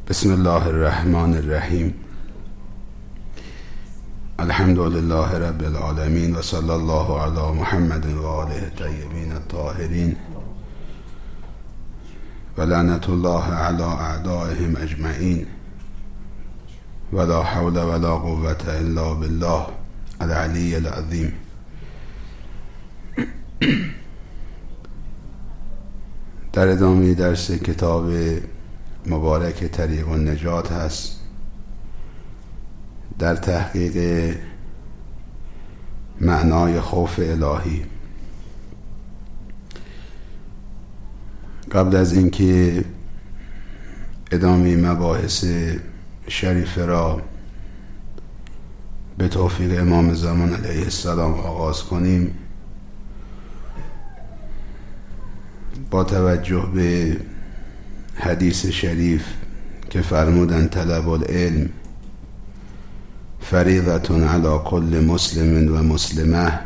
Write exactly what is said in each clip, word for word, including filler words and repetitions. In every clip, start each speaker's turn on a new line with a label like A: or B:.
A: بسم الله الرحمن الرحیم. الحمد لله رب العالمین و صلی الله علی محمد و آله الطیبین الطاهرین و لعنت الله علی اعدائهم اجمعین و لا حول ولا قوة الا بالله العلی العظیم. در ادامه درس کتاب مبارک طریق النجات هست در تحقیق معنای خوف الهی. قبل از اینکه ادامه مباحث شریفه را به توفیق امام زمان علیه السلام آغاز کنیم، با توجه به حدیث شریف که فرمودن طلب العلم فریضة علی کل مسلم و مسلمه،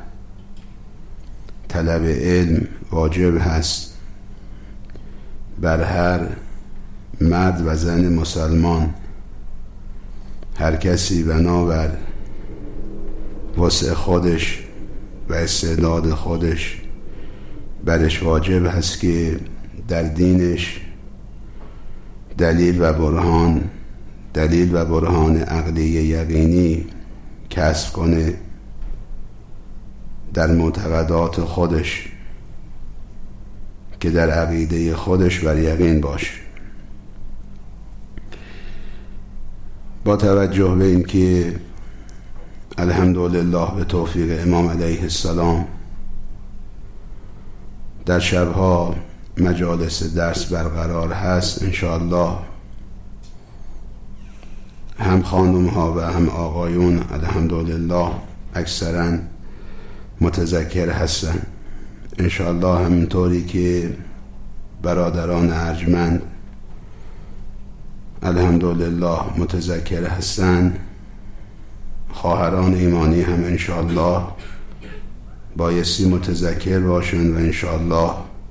A: طلب علم واجب هست بر هر مرد و زن مسلمان. هر کسی بنابر وسع خودش و استعداد خودش برش واجب هست که در دینش دلیل و برهان دلیل و برهان عقلی یقینی کسب کنه در معتقدات خودش که در عقیده خودش بر یقین باشه. با توجه به این که الحمدلله به توفیق امام علیه السلام در شبها مجالس درس برقرار هست، انشاءالله هم خانم ها و هم آقایون الحمدلله اکثرا متذکر هستن. انشاءالله همینطوری که برادران ارجمند الحمدلله متذکر هستن، خواهران ایمانی هم انشاءالله بایستی متذکر باشن و انشاءالله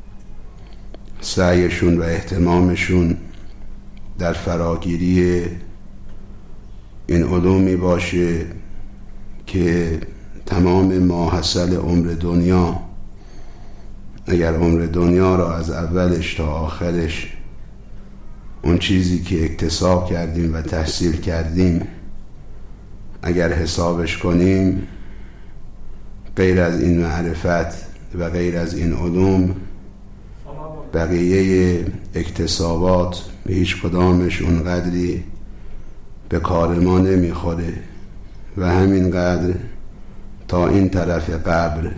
A: سعیشون و اهتمامشون در فراگیری این علومی باشه که تمام ماحصل عمر دنیا، اگر عمر دنیا را از اولش تا آخرش اون چیزی که اکتساب کردیم و تحصیل کردیم اگر حسابش کنیم، غیر از این معرفت و غیر از این علوم بقیه اکتسابات هیچ کدامش اون قدری به کار ما نمیخوره و همین قدر تا این طرف قبر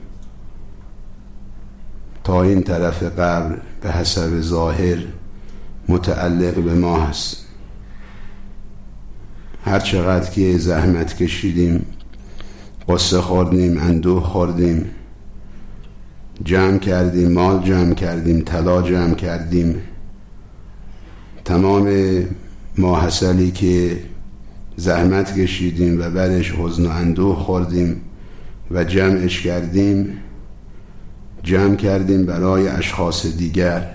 A: تا این طرف قبر به حسب ظاهر متعلق به ما هست. هر چقدر که زحمت کشیدیم، قصه خوردیم، اندوه خوردیم، جمع کردیم، مال جمع کردیم، طلا جمع کردیم، تمام ماحصلی که زحمت کشیدیم و برش حزن و اندوه خوردیم و جمعش کردیم جمع کردیم برای اشخاص دیگر،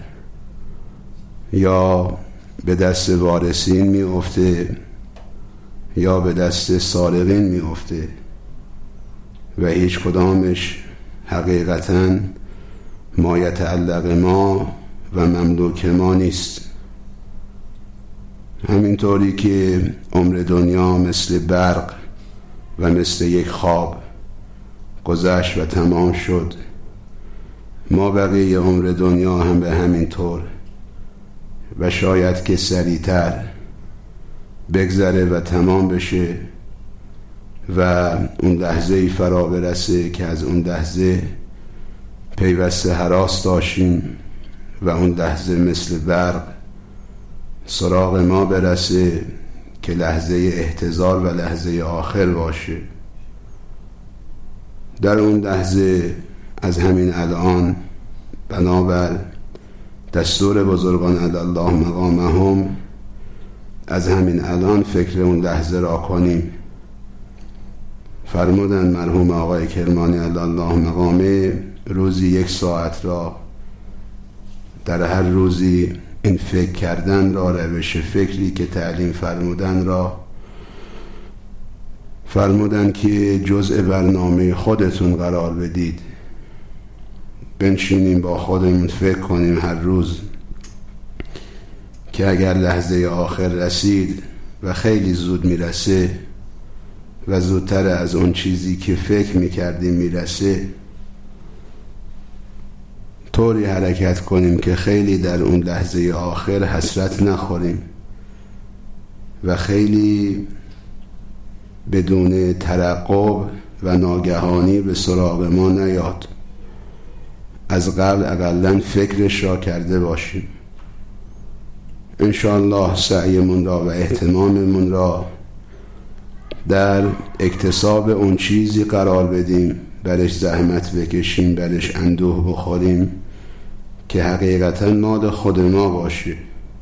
A: یا به دست وارثین می افته یا به دست سارقین می افته و هیچ کدامش حقیقتاً ما یتعلق ما و مملوک ما نیست. همینطوری که عمر دنیا مثل برق و مثل یک خواب گذشت و تمام شد، ما بقیه عمر دنیا هم به همین طور و شاید که سریعتر بگذره و تمام بشه و اون لحظه ای فرا برسه که از اون لحظه پیوسته هراس داشتیم و اون لحظه مثل برق سراغ ما برسه که لحظه احتضار و لحظه آخر باشه. در اون لحظه از همین الان بنابر دستور بزرگان علی الله مقامهم از همین الان فکر اون لحظه را کنیم. فرمودن مرحوم آقای کرمانی علی الله مقامه روزی یک ساعت را در هر روزی این فکر کردن را، روش فکری که تعلیم فرمودن را فرمودن که جزء برنامه خودتون قرار بدید. بنشینیم با خودمون فکر کنیم هر روز که اگر لحظه آخر رسید و خیلی زود میرسه و زودتر از اون چیزی که فکر میکردیم میرسه، طوری حرکت کنیم که خیلی در اون لحظه آخر حسرت نخوریم و خیلی بدون ترقب و ناگهانی به سراغ ما نیاد. از قبل اقلن فکرش را کرده باشیم. انشاءالله سعیمون را و اهتماممون را در اکتساب اون چیزی قرار بدیم، برش زحمت بکشیم، برش اندوه بخوریم که حقیقتا مال خود ما باشه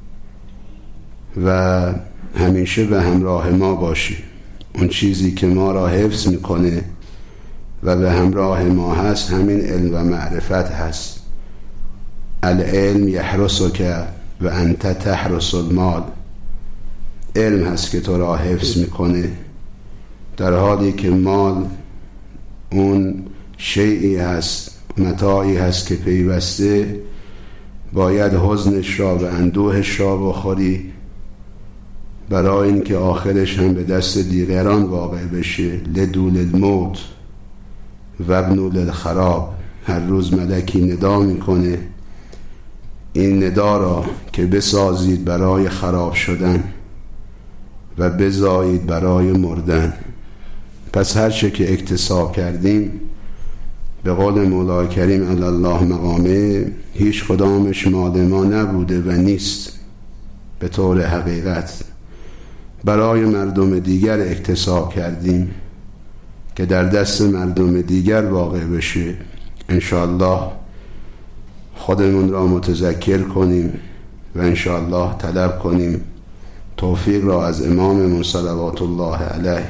A: و همیشه به همراه ما باشه. اون چیزی که ما را حفظ میکنه و به همراه ما هست همین علم و معرفت هست. العلم یحرسک و انت تحرس المال. علم هست که تو را حفظ میکنه، در حالی که مال اون شیئی هست، متاعی هست که پیوسته باید حزنش را و اندوهش را بخوری برای اینکه آخرش هم به دست دیگران واقع بشه. لدول الموت و ابنوا للخراب. هر روز ملکی ندا میکنه این ندا را که بسازید برای خراب شدن و بزایید برای مردن. پس هر چه که اکتساب کردیم به قول مولای کریم علی الله مقامه هیچ کدامش مال ما نبوده و نیست. به طور حقیقت برای مردم دیگر اکتساب کردیم که در دست مردم دیگر واقع بشه. انشاءالله خودمون را متذکر کنیم و انشاءالله طلب کنیم توفیق را از اماممون صلوات الله علیه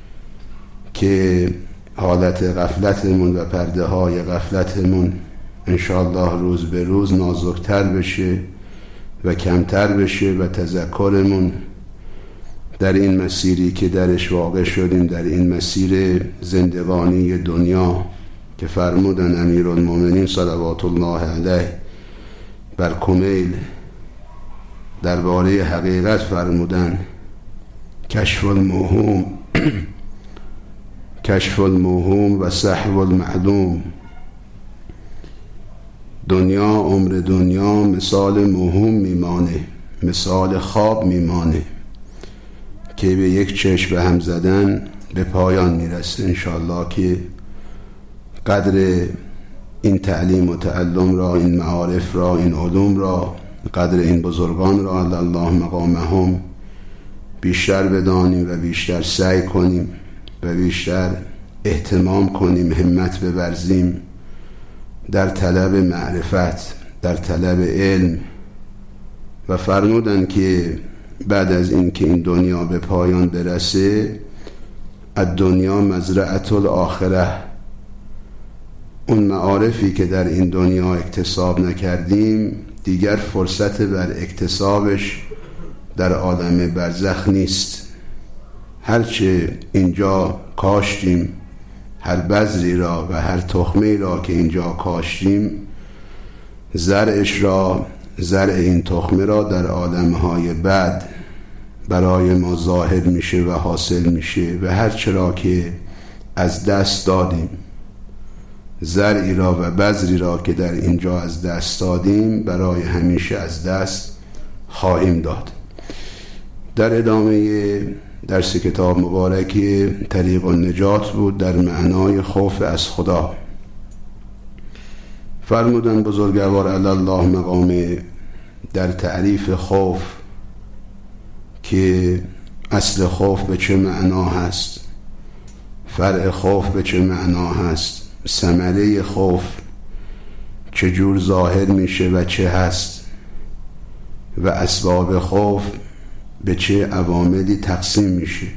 A: که حالت غفلتمون و پرده های غفلتمون انشاءالله روز به روز نازکتر بشه و کمتر بشه و تذکرمون در این مسیری که درش واقع شدیم، در این مسیر زندگانی دنیا که فرمودن امیرالمومنین صلوات الله علیه بر کمیل درباره حقیقت فرمودن کشف الموهوم کشف الموهوم و سحو المعلوم. دنیا، عمر دنیا مثال موهوم میمانه، مثال خواب میمانه که به یک چشم به هم زدن به پایان میرسه. انشاءالله که قدر این تعلیم و تعلم را، این معارف را، این علوم را، قدر این بزرگان را علی الله مقامهم بیشتر بدانیم و بیشتر سعی کنیم و بیشتر اهتمام کنیم، همت بورزیم در طلب معرفت، در طلب علم. و فرمودن که بعد از این که این دنیا به پایان برسه الدنیا مزرعة الاخره. اون معارفی که در این دنیا اکتساب نکردیم دیگر فرصت بر اکتسابش در عالم برزخ نیست. هرچه اینجا کاشتیم، هر بذری را و هر تخمه را که اینجا کاشتیم، زرعش را، زرع این تخمه را در عالمهای بعد برای ما ظاهر میشه و حاصل میشه. و هر چرا که از دست دادیم، زرعی را و بذری را که در اینجا از دست دادیم برای همیشه از دست خواهیم داد. در ادامه درس کتاب مبارک طریق النجات بود در معنای خوف از خدا. فرمودن بزرگوار علی الله مقامه در تعریف خوف که اصل خوف به چه معنا هست، فرع خوف به چه معنا هست، ثمره خوف چجور ظاهر میشه و چه هست و اسباب خوف به چه عواملی تقسیم میشه.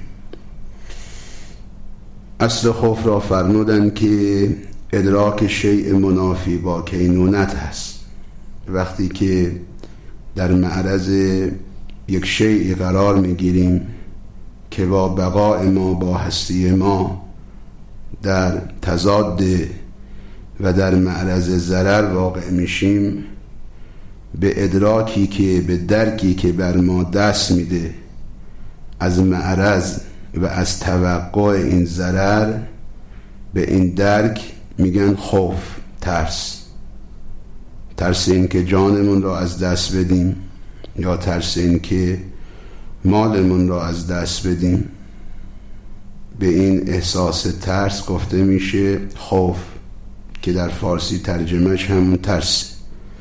A: اصل خوف را فرمودن که ادراک شیء منافی با کینونت هست. وقتی که در معرض یک شیء قرار میگیریم که با بقای ما، با هستی ما در تضاد و در معرض ضرر واقع میشیم، به ادراکی که به درکی که بر ما دست میده از معرض و از توقع این ضرر، به این درک میگن خوف، ترس. ترس این که جانمون را از دست بدیم، یا ترس این که مالمون را از دست بدیم. به این احساس ترس گفته میشه خوف، که در فارسی ترجمهش همون ترس.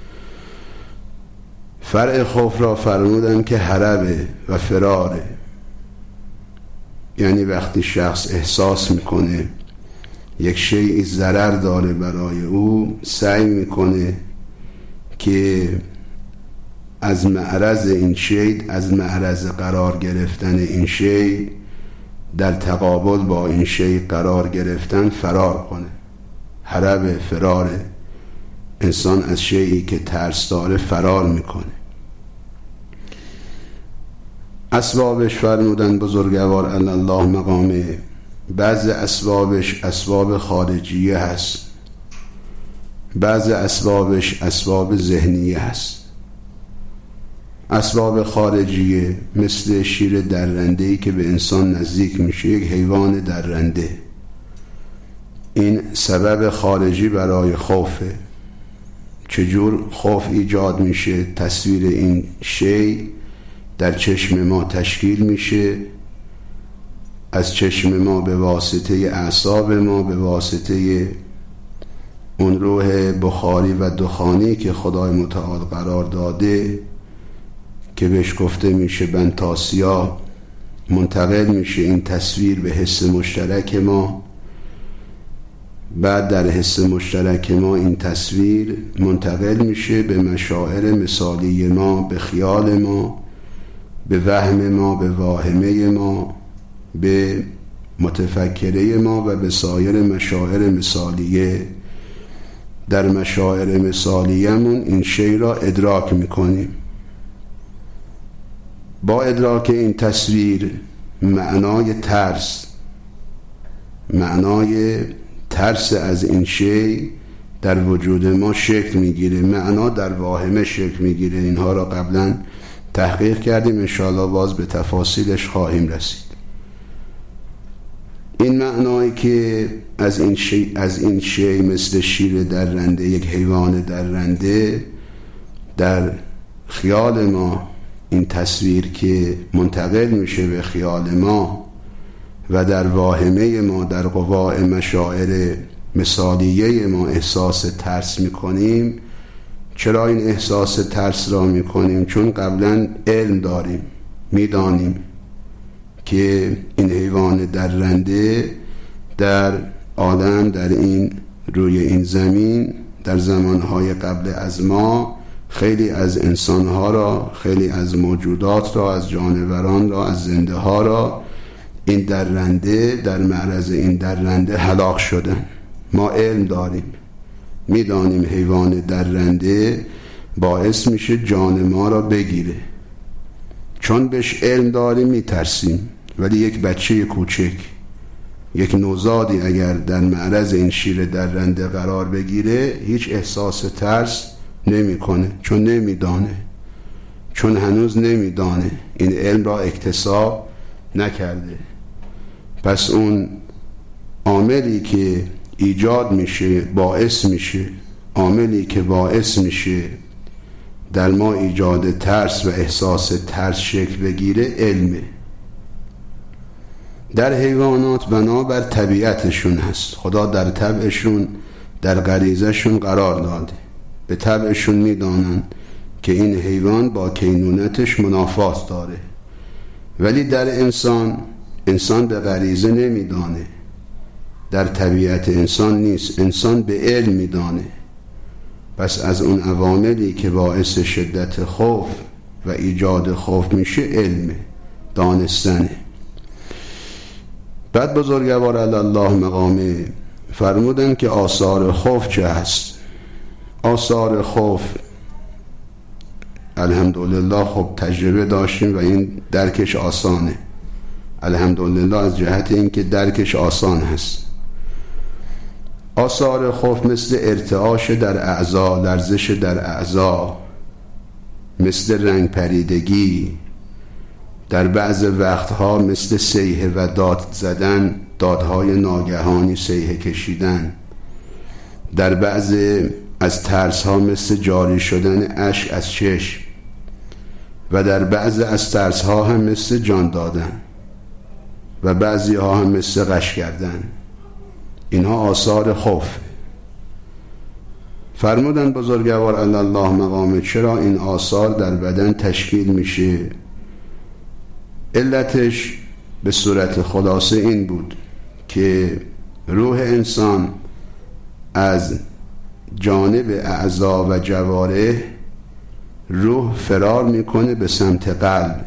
A: فرع خوف را فرمودن که هربه و فراره، یعنی وقتی شخص احساس میکنه یک شیء ضرر داره برای او، سعی میکنه که از معرض این شیء، از معرض قرار گرفتن این شیء، در تقابل با این شیء قرار گرفتن فرار کنه. هرب، فراره. انسان از شیئی که ترس داره فرار میکنه. اسبابش فرمودن بزرگوار الله مقامه، بعض اسبابش اسباب خارجیه هست، بعض اسبابش اسباب ذهنیه هست. اسباب خارجیه مثل شیر درنده‌ای که به انسان نزدیک میشه، یک حیوان درنده، این سبب خارجی برای خوفه. چجور خوف ایجاد میشه؟ تصویر این شیء در چشم ما تشکیل میشه، از چشم ما به واسطه اعصاب ما، به واسطه اون روح بخاری و دخانی که خدای متعال قرار داده که بهش گفته میشه بنتاسیا، منتقل میشه این تصویر به حس مشترک ما. بعد در حس مشترک ما این تصویر منتقل میشه به مشاعر مثالی ما، به خیال ما، به وهم ما، به واهمه ما، به متفکره ما و به سایر مشاعر مثالیه. در مشاعر مثالیه‌مون این شی را ادراک میکنیم. با ادراک این تصویر معنای ترس، معنای ترس از این شی در وجود ما شکل میگیره، معنا در واهمه شکل میگیره. اینها را قبلا تحقیق کردیم، انشاءالله باز به تفاصیلش خواهیم رسید. این معنایی که از این شی از این شی مثل شیر درنده، یک حیوان درنده، در خیال ما این تصویر که منتقل میشه به خیال ما و در واهمه ما، در قواع مشاعر مثالیه ما احساس ترس میکنیم. چرا این احساس ترس را میکنیم؟ چون قبلا علم داریم، میدانیم که این حیوان درنده در عالم، در این روی این زمین، در زمانهای قبل از ما، خیلی از انسانها را، خیلی از موجودات را، از جانوران را، از زنده ها را این درنده، در معرض این درنده هلاک شدن. ما علم داریم، میدانیم حیوان درنده باعث میشه جان ما را بگیره. چون بهش علم داریم میترسیم. ولی یک بچه کوچک، یک نوزادی اگر در معرض این شیر درنده قرار بگیره هیچ احساس ترس نمیکنه، چون نمیدانه، چون هنوز نمیدانه، این علم را اکتساب نکرده. پس اون عاملی که ایجاد میشه، باعث میشه، عاملی که باعث میشه در ما ایجاد ترس و احساس ترس شکل بگیره علمه. در حیوانات بنابر طبیعتشون هست، خدا در طبعشون، در غریزهشون قرار داده. به طبعشون میدانن که این حیوان با کینونتش منافات داره. ولی در انسان، انسان به غریزه نمیدانه، در طبیعت انسان نیست، انسان به علم میدانه. پس از اون عواملی که باعث شدت خوف و ایجاد خوف میشه علمه، دانستنه. بعد بزرگوار الله مقامه فرمودن که آثار خوف چه هست؟ آثار خوف الحمدلله خب تجربه داشتیم و این درکش آسانه. الحمدلله از جهت اینکه درکش آسان هست. آثار خوف مثل ارتعاش در اعضا، لرزش در اعضا، مثل رنگ پریدگی، در بعض وقتها مثل صیحه و داد زدن، دادهای ناگهانی، صیحه کشیدن، در بعض از ترس ها مثل جاری شدن اشک از چشم و در بعض از ترس ها هم مثل جان دادن و بعضی ها هم مثل غش کردن. اینها آثار خوف. فرمودن بزرگوار علی الله مقامه چرا این آثار در بدن تشکیل میشه؟ علتش به صورت خلاصه این بود که روح انسان از جانب اعضا و جوارح روح فرار میکنه به سمت قلب،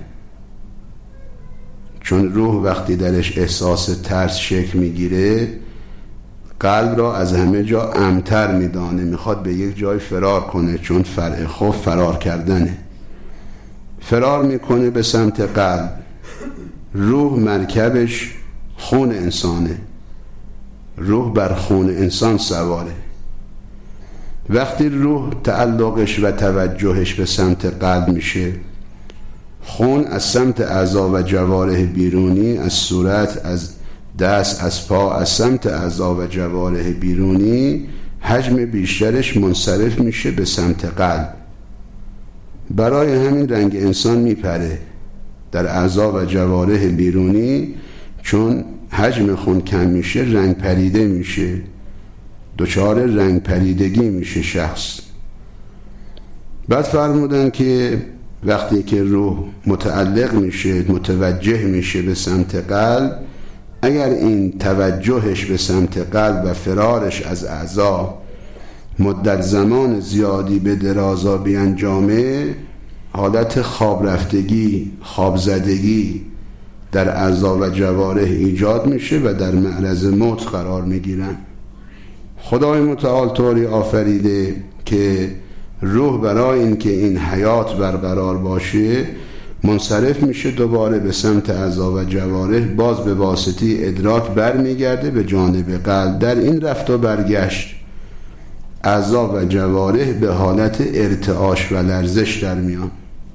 A: چون روح وقتی درش احساس ترس شکل میگیره قلب را از همه جا امتر میدانه، میخواد به یک جای فرار کنه، چون فرع خوف فرار کردنه. فرار میکنه به سمت قلب. روح مرکبش خون انسانه، روح بر خون انسان سواره. وقتی روح تعلقش و توجهش به سمت قلب میشه، خون از سمت اعضا و جوارح بیرونی، از صورت، از دست، از پا، از سمت اعضا و جوارح بیرونی حجم بیشترش منصرف میشه به سمت قلب. برای همین رنگ انسان میپره در اعضا و جوارح بیرونی، چون حجم خون کم میشه رنگ پریده میشه، دچار رنگ پریدگی میشه شخص. بعد فرمودن که وقتی که روح متعلق میشه، متوجه میشه به سمت قلب، اگر این توجهش به سمت قلب و فرارش از اعضا مدت زمان زیادی به درازا بیانجامه، حالت خواب رفتگی، خواب زدگی در اعضا و جوارح ایجاد میشه و در معرض موت قرار میگیرن. خدای متعال طوری آفریده که روح برای اینکه این حیات برقرار باشه منصرف میشه دوباره به سمت اعضا و جوارح، باز به واسطه ادراک برمیگرده به جانب قلب. در این رفت و برگشت اعضا و جوارح به حالت ارتعاش و لرزش در میان.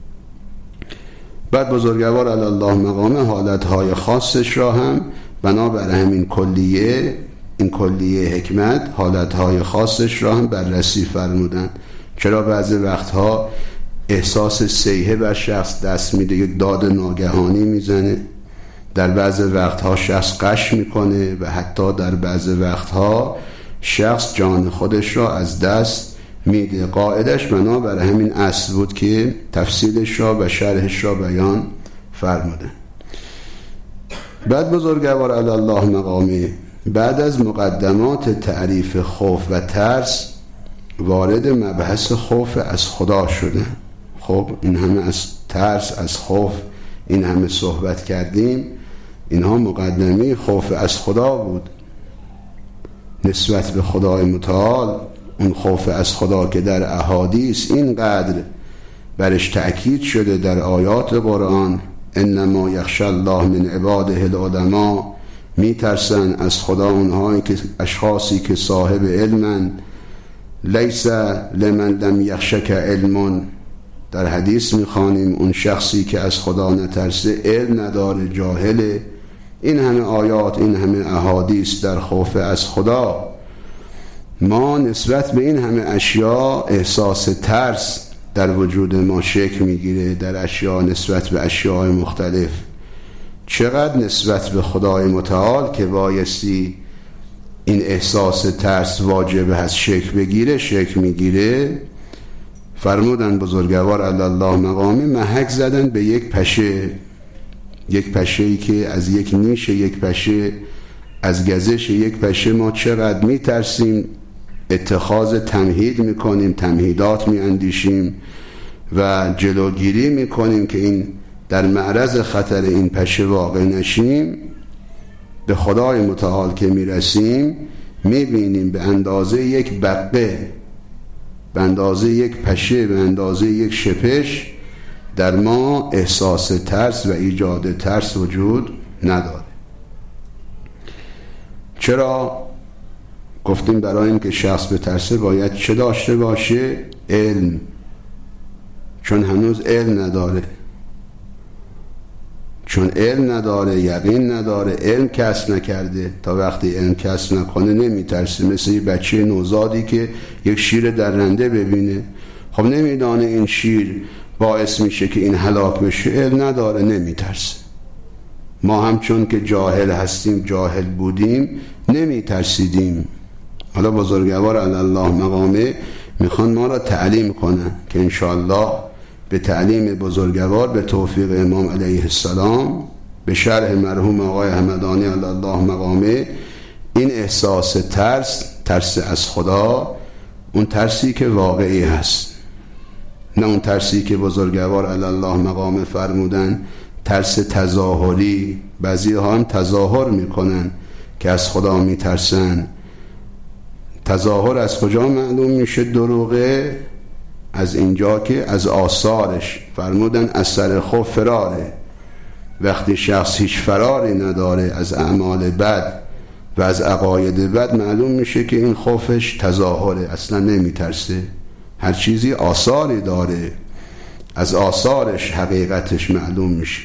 A: بعد بزرگوار علی الله مقامه حالتهای خاصش را هم بنابر همین کلیه، این کلیه حکمت، حالتهای خاصش را هم بررسی فرمودن. چرا بعضی وقتها احساس صیحه بر شخص دست میده، یک داد ناگهانی میزنه، در بعضی وقتها شخص غش میکنه و حتی در بعضی وقتها شخص جان خودش را از دست میده. قاعدش بنابر همین اصل بود که تفصیلش را و شرحش را بیان فرمودن. بعد بزرگوار علی الله مقامی بعد از مقدمات تعریف خوف و ترس وارد مبحث خوف از خدا شده. خب این همه از ترس، از خوف این همه صحبت کردیم، اینها مقدمه خوف از خدا بود نسبت به خدای متعال. اون خوف از خدا که در احادیث اینقدر برش تأکید شده در آیات قرآن، انما یخشی الله من عباده العلماء، میترسن از خدا اونهایی که اشخاصی که صاحب علمن، لیس لمن لم یخشک علم. در حدیث میخوانیم اون شخصی که از خدا نترسه علم نداره، جاهله. این همه آیات، این همه احادیث در خوف از خدا. ما نسبت به این همه اشیاء احساس ترس در وجود ما شکل میگیره، در اشیاء نسبت به اشیاء مختلف. چقدر نسبت به خدای متعال که بایستی این احساس ترس واجب هست شکل بگیره، شکل میگیره. فرمودن بزرگوار علی الله مقامی محک زدن به یک پشه، یک پشه‌ای که از یک نیش یک پشه، از گزش یک پشه ما چقدر میترسیم، اتخاذ تمهید میکنیم، تمهیدات میاندیشیم و جلوگیری میکنیم که این در معرض خطر این پشه واقع نشیم. به خدای متعال که میرسیم میبینیم به اندازه یک بقه، به اندازه یک پشه، به اندازه یک شپش در ما احساس ترس و ایجاد ترس وجود نداره. چرا؟ گفتیم برای اینکه شخص به ترسه باید چه داشته باشه؟ علم. چون هنوز علم نداره، چون علم نداره، یقین نداره، علم کسب نکرده. تا وقتی علم کسب نکنه نمیترسه. مثل یه بچه نوزادی که یک شیر درنده ببینه، خب نمیدانه این شیر باعث میشه که این هلاک بشه، علم نداره، نمیترسه. ما هم چون که جاهل هستیم، جاهل بودیم، نمیترسیدیم. حالا بزرگوار علی الله مقامه میخوان ما را تعلیم کنن که انشاءالله به تعلیم بزرگوار به توفیق امام علیه السلام، به شرح مرحوم آقای همدانی علی الله مقامه، این احساس ترس، ترس از خدا، اون ترسی که واقعی هست، نه اون ترسی که بزرگوار علی الله مقامه فرمودن ترس تظاهری. بعضی ها هم تظاهر میکنن که از خدا میترسن. تظاهر از کجا معلوم میشه دروغه؟ از اینجا که از آثارش فرمودن اثر خوف فراره. وقتی شخص هیچ فراری نداره از اعمال بد و از عقاید بد، معلوم میشه که این خوفش تظاهره، اصلا نمیترسه. هر چیزی آثاری داره، از آثارش حقیقتش معلوم میشه.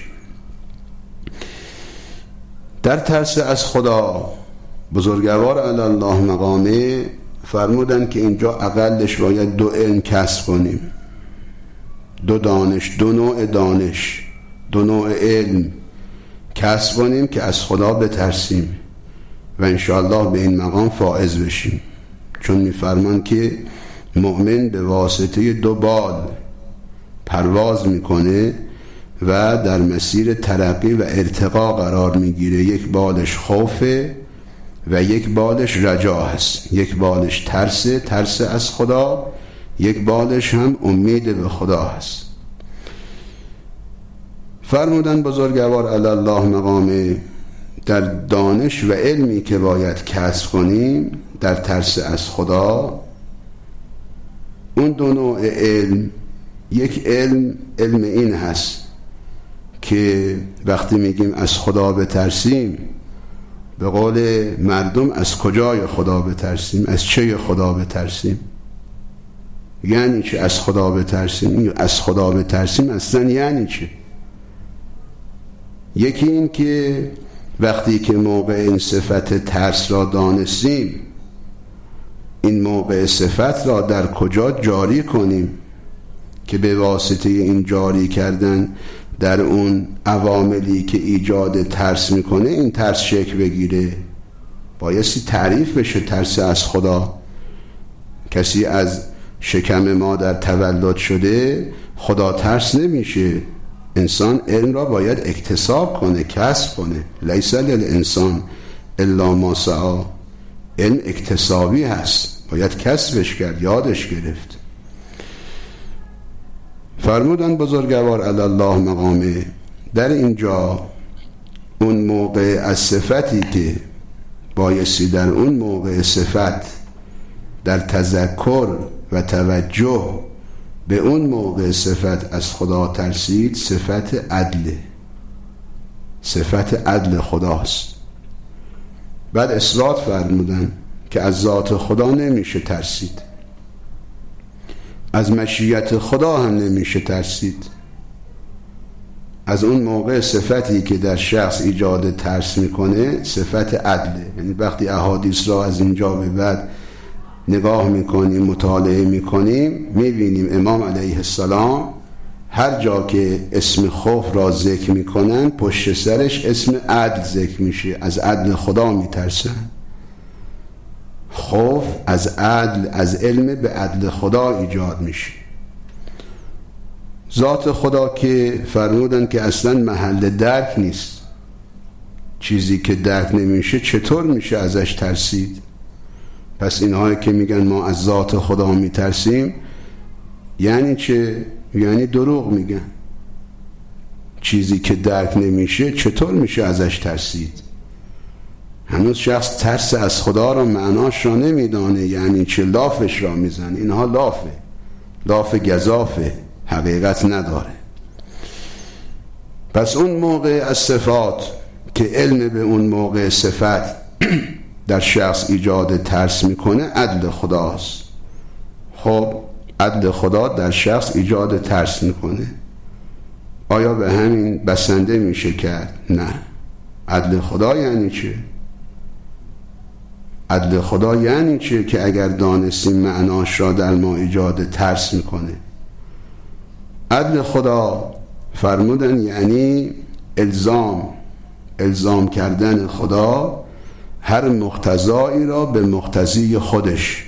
A: در ترس از خدا بزرگوار علی الله مقامه فرمودن که اینجا اقلش باید دو علم کسب کنیم، دو دانش، دو نوع دانش، دو نوع علم کسب کنیم که از خدا بترسیم و انشاءالله به این مقام فائز بشیم. چون میفرمان که مؤمن به واسطه دو بال پرواز میکنه و در مسیر ترقی و ارتقا قرار میگیره. یک بالش خوفه و یک بالش رجا هست، یک بالش ترسه، ترس از خدا، یک بالش هم امید به خدا هست. فرمودن بزرگوار علی الله مقامه در دانش و علمی که باید کسب کنیم در ترس از خدا، اون دو نوع علم، یک علم علم این هست که وقتی میگیم از خدا بترسیم، به قول مردم از کجای خدا بترسیم، از چه خدا بترسیم؟ یعنی چه از خدا بترسیم؟ از خدا بترسیم اصلا یعنی چه؟ یکی این که وقتی که موقع این صفت ترس را دانستیم، این موقع صفت را در کجا جاری کنیم که به واسطه این جاری کردن در اون عواملی که ایجاد ترس میکنه این ترس شکل بگیره. بایستی تعریف بشه ترس از خدا. کسی از شکم مادر تولد شده خدا ترس نمیشه. انسان علم را باید اکتساب کنه، کسب کنه. لیس للانسان الا ما سعی. علم اکتسابی هست، باید کسبش کرد، یادش گرفت. فرمودن بزرگوار علی الله مقامه در اینجا اون موقع از صفتی که بایستی در اون موقع صفت در تذکر و توجه به اون موقع صفت از خدا ترسید، صفت عدل، صفت عدل خداست. بعد اثبات فرمودن که از ذات خدا نمیشه ترسید، از مشیت خدا هم نمیشه ترسید. از اون موقع صفتی که در شخص ایجاد ترس میکنه صفت عدله. یعنی وقتی احادیث را از اینجا به بعد نگاه میکنیم، مطالعه میکنیم، میبینیم امام علیه السلام هر جا که اسم خوف را ذکر میکنن پشت سرش اسم عدل ذکر میشه. از عدل خدا میترسن. خوف از عدل، از علم به عدل خدا ایجاد میشه. ذات خدا که فرمودن که اصلا محل درک نیست، چیزی که درک نمیشه چطور میشه ازش ترسید؟ پس اینهایی که میگن ما از ذات خدا میترسیم یعنی چه؟ یعنی دروغ میگن. چیزی که درک نمیشه چطور میشه ازش ترسید؟ هنوز شخص ترس از خدا را معناش را نمیدانه، یعنی چه لافش را میزن. اینها لافه، لاف گزافه، حقیقت نداره. پس اون موقع از صفات که علم به اون موقع صفت در شخص ایجاد ترس میکنه عدل خداست. خب عدل خدا در شخص ایجاد ترس میکنه، آیا به همین بسنده میشه کرد؟ نه. عدل خدا یعنی چه؟ عدل خدا یعنی چه که اگر دانستیم معناش را در ما ایجاد ترس میکنه. عدل خدا فرمودن یعنی الزام الزام کردن خدا هر مقتضایی را به مقتضی خودش،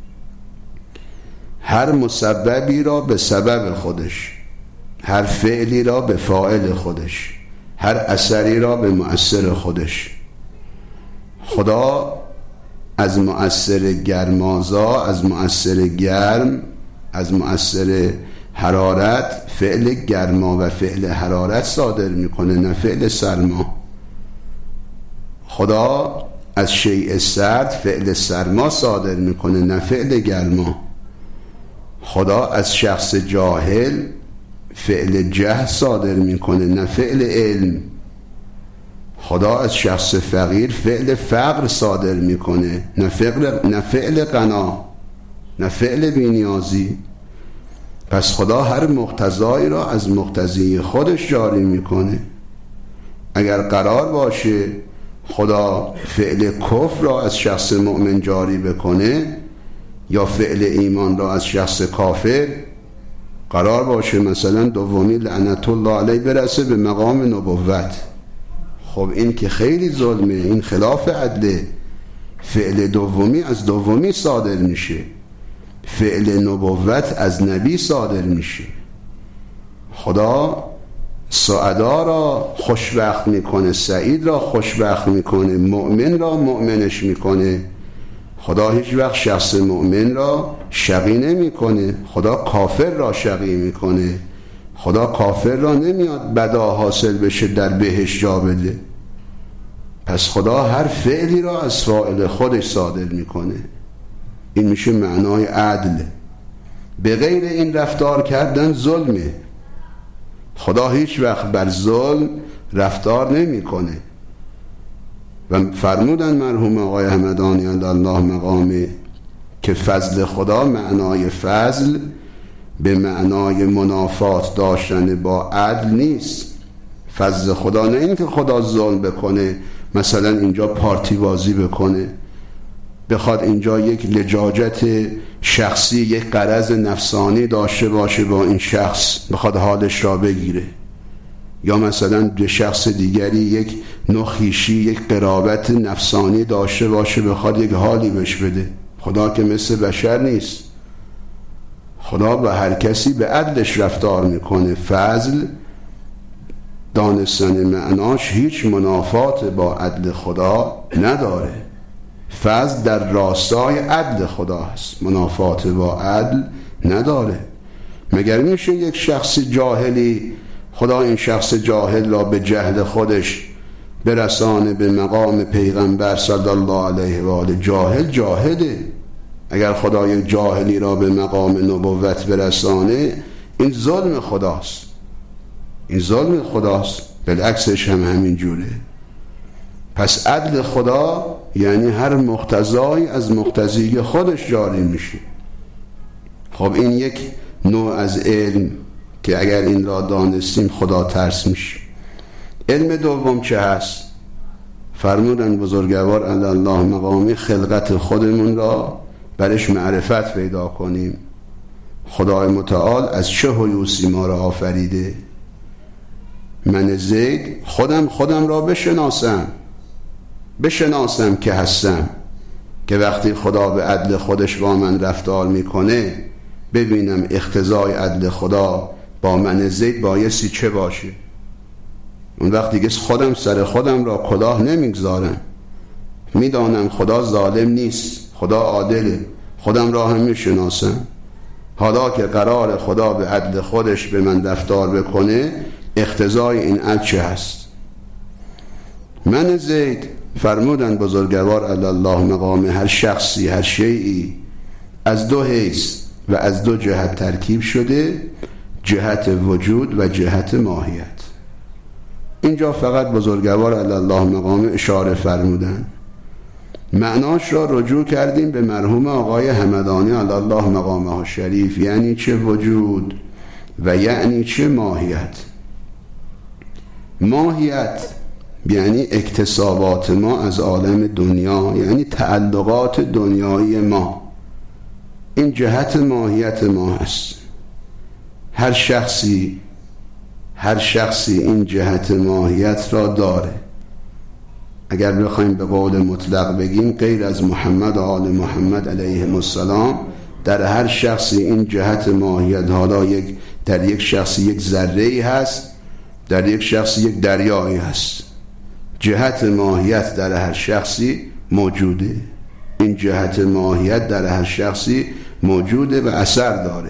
A: هر مسببی را به سبب خودش، هر فعلی را به فاعل خودش، هر اثری را به مؤثر خودش. خدا از مؤثر گرمازا، از مؤثر گرم، از مؤثر حرارت فعل گرما و فعل حرارت صادر میکنه، نه فعل سرما. خدا از شیء سرد فعل سرما صادر میکنه، نه فعل گرما. خدا از شخص جاهل فعل جهل صادر میکنه، نه فعل علم. خدا از شخص فقیر فعل فقر صادر میکنه، نه فعل نه فعل غنا، نه فعل بی‌نیازی. پس خدا هر مقتضایی را از مقتضی خودش جاری میکنه. اگر قرار باشه خدا فعل کفر را از شخص مؤمن جاری بکنه یا فعل ایمان را از شخص کافر، قرار باشه مثلا دومی لعنت الله علیه برسه به مقام نبوت، خب این که خیلی ظلمه، این خلاف عدله. فعل دومی از دومی صادر میشه، فعل نبوت از نبی صادر میشه. خدا سعدا را خوشبخت میکنه، سعید را خوشبخت میکنه، مؤمن را مؤمنش میکنه. خدا هیچ وقت شخص مؤمن را شقی نمیکنه، خدا کافر را شقی میکنه. خدا کافر را نمیاد بدا حاصل بشه در بهشت جا بده. پس خدا هر فعلی را از فاعل خودش صادر میکنه. این میشه معنای عدل. به غیر این رفتار کردن ظلمه. خدا هیچ وقت بر ظلم رفتار نمیکنه. و فرمودن مرحوم آقای همدانی الله مقامه که فضل خدا معنای فضل به معنای منافات داشتن با عدل نیست. فضل خدا نه این که خدا ظلم بکنه، مثلا اینجا پارتی بازی بکنه، بخواد اینجا یک لجاجت شخصی، یک غرض نفسانی داشته باشه با این شخص، بخواد حالش را بگیره، یا مثلا به شخص دیگری یک نخیشی، یک قرابت نفسانی داشته باشه، بخواد یک حالی بهش بده. خدا که مثل بشر نیست. خدا به هر کسی به عدلش رفتار میکنه. فضل دانستن معناش هیچ منافات با عدل خدا نداره. فضل در راستای عدل خدا هست، منافات با عدل نداره. مگر میشه یک شخص جاهلی خدا این شخص جاهل را به جهل خودش برسانه به مقام پیغمبر صلی الله علیه و آله؟ جاهل جاهله. اگر خدا یک جاهلی را به مقام نبوت برسانه، این ظلم خداست، این ظلم خداست. بالعکسش هم همین جوره. پس عدل خدا یعنی هر مقتضایی از مقتضی خودش جاری میشه. خب این یک نوع از علم که اگر این را دانستیم خدا ترس میشه. علم دوم چه هست؟ فرمودن بزرگوار الله مقامی خلقت خودمون را برش معرفت پیدا کنیم. خدای متعال از چه هیوسی ما را آفریده؟ من زید خودم خودم را بشناسم، بشناسم که هستم، که وقتی خدا به عدل خودش با من رفتار میکنه ببینم اقتضای عدل خدا با من زید بایستی چه باشه. اون وقت دیگه خودم سر خودم را کلاه نمیگذارم، میدانم خدا ظالم نیست، خدا عادله، خودم را هم میشناسم. حالا که قرار خدا به عدل خودش به من رفتار بکنه، اقتضای این عدل چه هست؟ من زید فرمودن بزرگوار الله مقام هر شخصی، هر شیئی از دو حیث و از دو جهت ترکیب شده، جهت وجود و جهت ماهیت. اینجا فقط بزرگوار علی الله مقام اشاره فرمودن. معناش را رجوع کردیم به مرحوم آقای همدانی علی الله مقامه شریف. یعنی چه وجود و یعنی چه ماهیت. ماهیت یعنی اکتسابات ما از عالم دنیا، یعنی تعلقات دنیایی ما. این جهت ماهیت ما هست. هر شخصی هر شخصی این جهت ماهیت را داره. اگر بخوایم به قول مطلق بگیم، غیر از محمد و آل محمد علیهم السلام، در هر شخصی این جهت ماهیت، حالا یک در یک شخصی یک ذره‌ای هست، در یک شخصی یک دریایی هست. جهت ماهیت در هر شخصی موجوده. این جهت ماهیت در هر شخصی موجوده و اثر داره.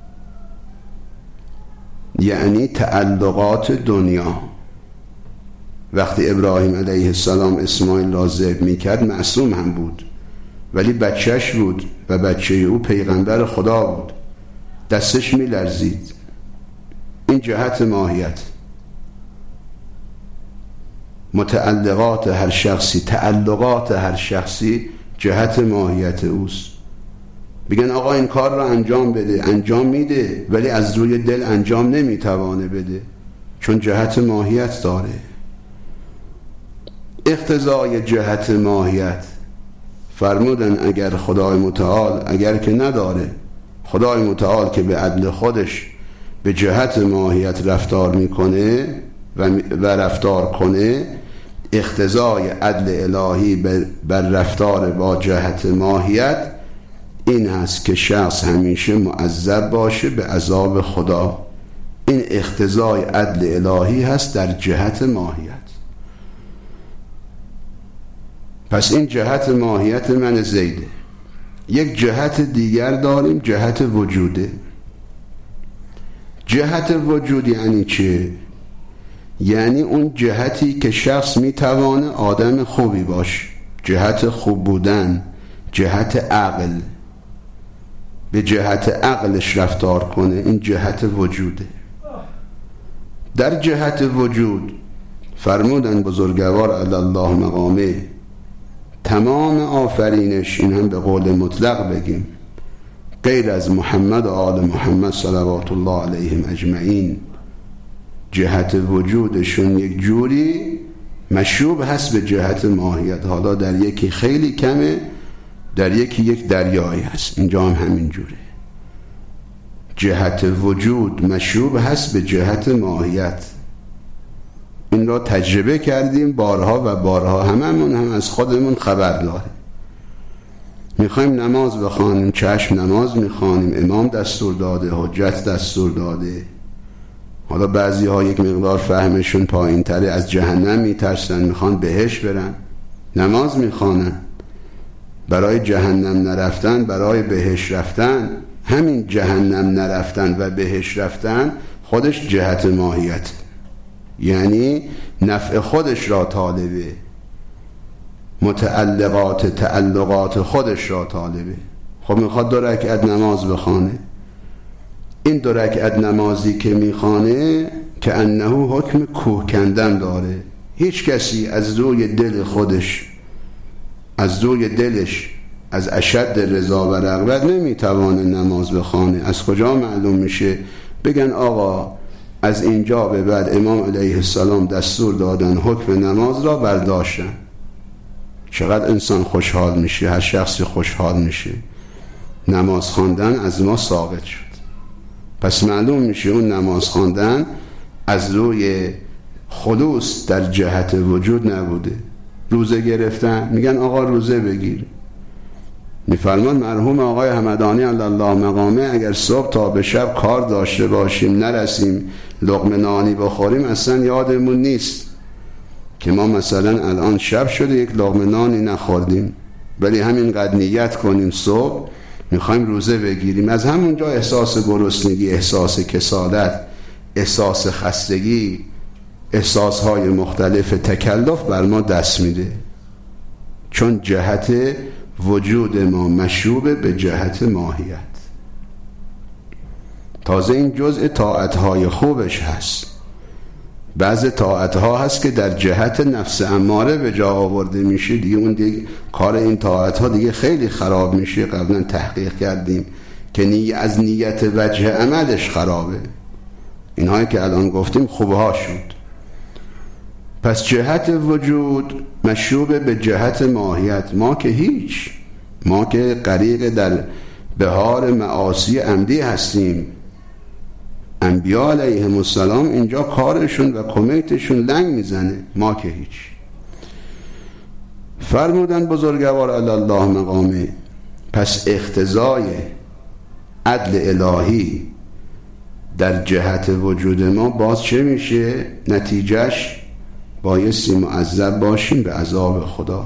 A: یعنی تعلقات دنیا. وقتی ابراهیم علیه السلام اسماعیل را ذبح میکرد، معصوم هم بود، ولی بچهش بود و بچه او پیغمبر خدا بود، دستش میلرزید. این جهت ماهیت. متعلقات هر شخصی، تعلقات هر شخصی جهت ماهیت اوست. بگن آقا این کار را انجام بده، انجام میده، ولی از روی دل انجام نمیتوانه بده، چون جهت ماهیت داره. اقتضای جهت ماهیت فرمودن اگر خدای متعال، اگر که نداره، خدای متعال که به عدل خودش به جهت ماهیت رفتار میکنه و, و رفتار کنه، اقتضای عدل الهی بر رفتار با جهت ماهیت این هست که شخص همیشه معذب باشه به عذاب خدا. این اقتضای عدل الهی هست در جهت ماهیت. پس این جهت ماهیت من زیده. یک جهت دیگر داریم، جهت وجوده. جهت وجود یعنی چه؟ یعنی اون جهتی که شخص میتوانه آدم خوبی باشه، جهت خوب بودن، جهت عقل، به جهت عقلش رفتار کنه. این جهت وجوده. در جهت وجود فرمودن بزرگوار علی الله مقامه، تمام آفرینش، این هم به قول مطلق بگیم، غیر از محمد و آل محمد صلوات الله علیهم اجمعین، جهت وجودشون یک جوری مشوب هست به جهت ماهیت. حالا در یکی خیلی کمه، در یکی یک دریایی هست. اینجا هم همین جوره. جهت وجود مشوب هست به جهت ماهیت. این را تجربه کردیم بارها و بارها. هممون هم از خودمون خبر داره. میخوایم نماز بخوانیم، چشم نماز میخوانیم، امام دستور داده، حجت دستور داده. حالا بعضی ها یک مقدار فهمشون پایین تره، از جهنم میترسن، میخوان بهش برن، نماز میخوانن. برای جهنم نرفتن، برای بهش رفتن، همین جهنم نرفتن و بهش رفتن خودش جهت ماهیت، یعنی نفع خودش را طالبه، متعلقات تعلقات خودش را طالبه. خب میخواد دو رکعت نماز بخوانه، این دو رکعت نمازی که میخوانه که انه حکم کوه کندن داره. هیچ کسی از روی دل خودش، از روی دلش، از اشد رضا و رغبت نمیتوانه نماز بخوانه. از کجا معلوم میشه؟ بگن آقا از اینجا به بعد امام علیه السلام دستور دادن، حکم نماز را برداشتن. چقدر انسان خوشحال میشه، هر شخصی خوشحال میشه. نماز خواندن از ما ثابت شد. پس معلوم میشه اون نماز خواندن از روی خلوص در جهت وجود نبوده. روزه گرفتن، میگن آقا روزه بگیر. میفرمان مرحوم آقای همدانی علی الله مقامه اگر صبح تا به شب کار داشته باشیم نرسیم لقمه نانی بخوریم، اصلا یادمون نیست که ما مثلا الان شب شده یک لقمه نانی نخوردیم، ولی همینقدر نیت کنیم صبح میخوایم روزه بگیریم. از همونجا احساس گرسنگی، احساس کسالت، احساس خستگی، احساسهای مختلف تکلف بر ما دست میده، چون جهت وجود ما مشوب به جهت ماهیت. تازه این جزء طاعتهای خوبش هست. بعض طاعت ها هست که در جهت نفس اماره به جا آورده میشه، دیگه اون دیگه کار این طاعت ها دیگه خیلی خراب میشه. قبلا تحقیق کردیم که نی از نیت وجه عملش خرابه. اینهایی که الان گفتیم خوبه ها شد. پس جهت وجود مشروب به جهت ماهیت. ما که هیچ، ما که غریق در بحار معاصی عمدی هستیم. انبیاء علیهم السلام اینجا کارشون و کمیتشون لنگ میزنه، ما که هیچ. فرمودن بزرگوار علی الله مقامه، پس اقتضای عدل الهی در جهت وجود ما باز چه میشه؟ نتیجهش بایستی معذب باشیم به عذاب خدا.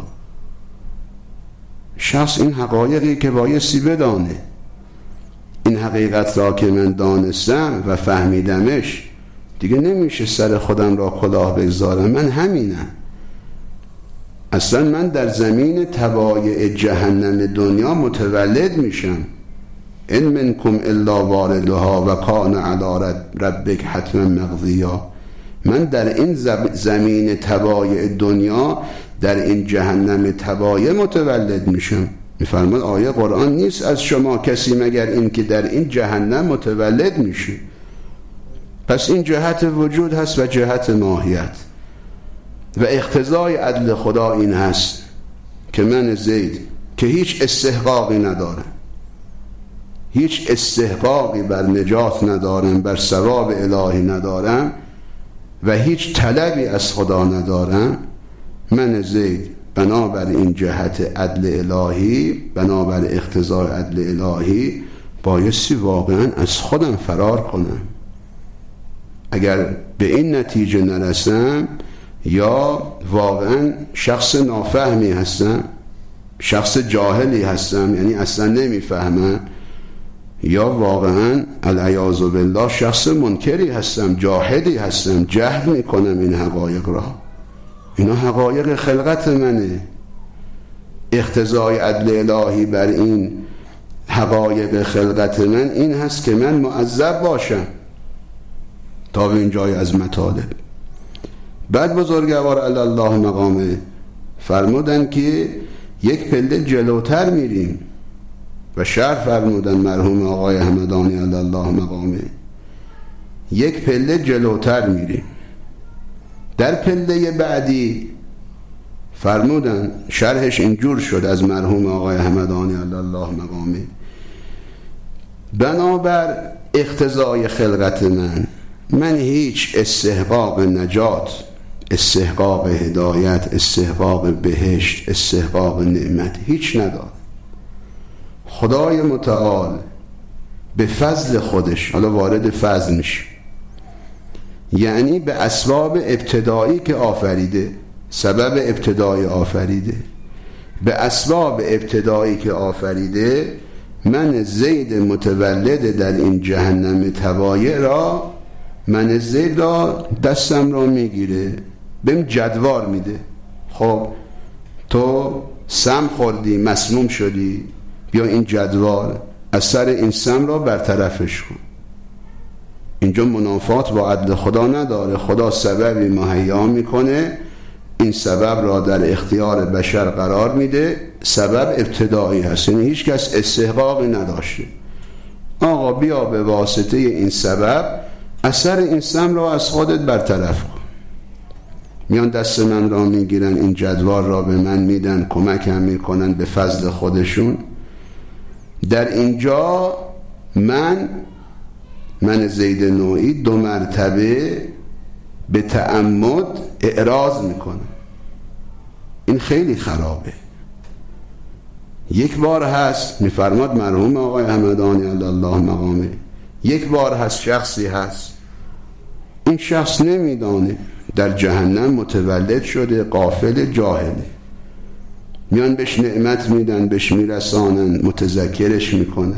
A: شخص این حقایقی که بایستی بدانه، این حقیقت را که من دانستم و فهمیدمش، دیگه نمیشه سر خودم را کلاه بگذارم. من همینم. اصلا من در زمین تبایع جهنم دنیا متولد میشم. ان منکم الا واردها و کان علی ربک حتما مقضیا. من در این زمین تبایع دنیا، در این جهنم تبایع متولد میشم. میفرماد آیه قرآن نیست از شما کسی مگر این که در این جهنم متولد میشه. پس این جهت وجود هست و جهت ماهیت. و اقتضای عدل خدا این هست که من زید که هیچ استحقاقی ندارم، هیچ استحقاقی بر نجات ندارم، بر ثواب الهی ندارم و هیچ طلبی از خدا ندارم. من زید بنابر این جهت عدل الهی، بنابر اقتضای عدل الهی بایستی واقعا از خودم فرار کنم. اگر به این نتیجه نرسم، یا واقعا شخص نافهمی هستم، شخص جاهلی هستم، یعنی اصلا نمیفهمم، یا واقعا العیاذ بالله شخص منکری هستم، جاهلی هستم، جهل میکنم این حقایق را. اینا حقایق خلقت منه. اقتضای عدل الهی بر این حقایق خلقت من این هست که من معذب باشم تا به این جای از مطالب. بعد بزرگوار علی الله مقامه فرمودن که یک پله جلوتر میریم و شرح فرمودن مرحوم آقای همدانی علی الله مقامه، یک پله جلوتر میریم. در پله بعدی فرمودن شرحش اینجور شد از مرحوم آقای همدانی علی الله مقامه، بنابر اقتضای خلقت من، من هیچ استحقاق نجات، استحقاق هدایت، استحقاق بهشت، استحقاق نعمت هیچ ندارم. خدای متعال به فضل خودش، حالا وارد فضل میشه، یعنی به اسباب ابتدایی که آفریده، سبب ابتدایی آفریده، به اسباب ابتدایی که آفریده، من زید متولد در این جهنم تبایع را، من زید را دستم را میگیره، بهم جدوار میده. خب تو سم خوردی، مسموم شدی، بیا این جدوار از سر این سم را برطرفش کن. اینجا منافات با عدل خدا نداره. خدا سببی مهیا میکنه، این سبب را در اختیار بشر قرار میده. سبب ابتدایی هست، یعنی هیچ کس استحقاقی نداشته. آقا بیا به واسطه این سبب اثر این سم را از خودت برطرف کن. میان دست من را میگیرن، این جدوار را به من میدن، کمکم میکنن به فضل خودشون. در اینجا من من زید نوعی دو مرتبه به تعمد اعراض میکنم. این خیلی خرابه. یک بار هست، میفرماد مرحوم آقای همدانی علی الله مقامه، یک بار هست شخصی هست، این شخص نمیدانه در جهنم متولد شده، غافل، جاهله، میان بهش نعمت میدن، بهش میرسانن، متذکرش میکنن.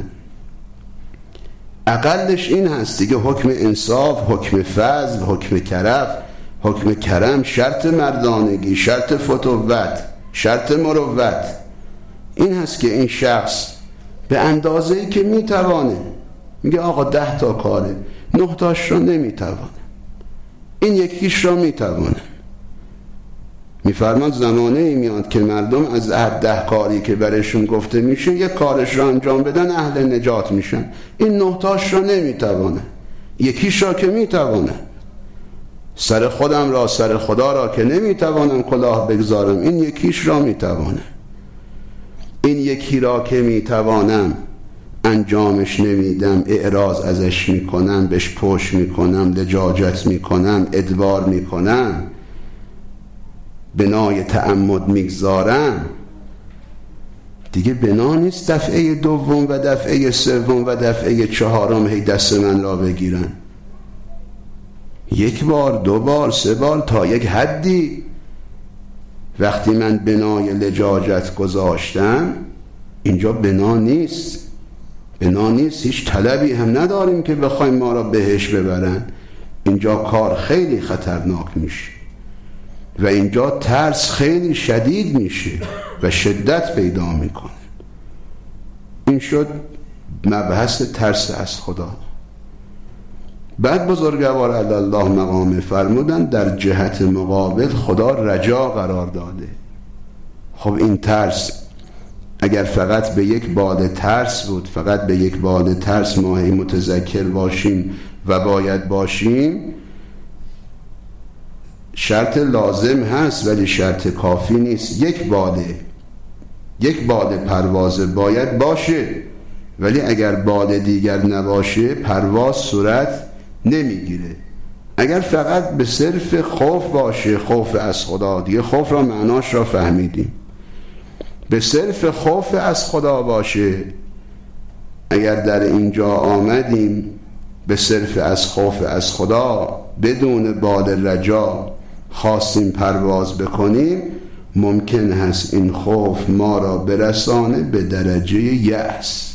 A: اقلش این هست دیگه، حکم انصاف، حکم فضل، حکم کرف، حکم کرم، شرط مردانگی، شرط فتوت، شرط مروت، این هست که این شخص به اندازه‌ای که میتوانه، میگه آقا ده تا کاره، نه تاش رو نمیتوانه، این یکیش را میتوانم. میفرماد زمانه ای میاد که مردم از هر ده کاری که برشون گفته میشه یک کارش را انجام بدن اهل نجات میشن. این نهتاش را نمیتوانه، یکیش را که میتوانه. سر خودم را، سر خدا را که نمیتوانم کلاه بگذارم، این یکیش را میتوانه. این یکی را که میتوانم انجامش نمیدم، اعراض ازش میکنم، بهش پشت میکنم، لجاجت میکنم، ادبار میکنم، بنای تعمد میگذارم، دیگه بنا نیست دفعه دوم و دفعه سوم و دفعه چهارم هی دست من را بگیرن. یک بار، دو بار، سه بار، تا یک حدی وقتی من بنای لجاجت گذاشتم، اینجا بنا نیست. بنا نیست، هیچ طلبی هم نداریم که بخوایم ما را بهش ببرن. اینجا کار خیلی خطرناک میشه و اینجا ترس خیلی شدید میشه و شدت پیدا میکنه. این شد مبحث ترس از خدا. بعد بزرگوار الله مقام فرمودن در جهت مقابل خدا رجا قرار داده. خب این ترس اگر فقط به یک باد ترس بود، فقط به یک باد ترس ما هی متذکر باشیم و باید باشیم، شرط لازم هست ولی شرط کافی نیست. یک باده یک باد پرواز باید باشه، ولی اگر باد دیگر نباشه پرواز صورت نمیگیره. اگر فقط به صرف خوف باشه، خوف از خدا، دیگه خوف را معناش را فهمیدیم، به صرف خوف از خدا باشه، اگر در اینجا آمدیم به صرف از خوف از خدا بدون باد رجا خواستیم پرواز بکنیم، ممکن هست این خوف ما را برسانه به درجه یأس،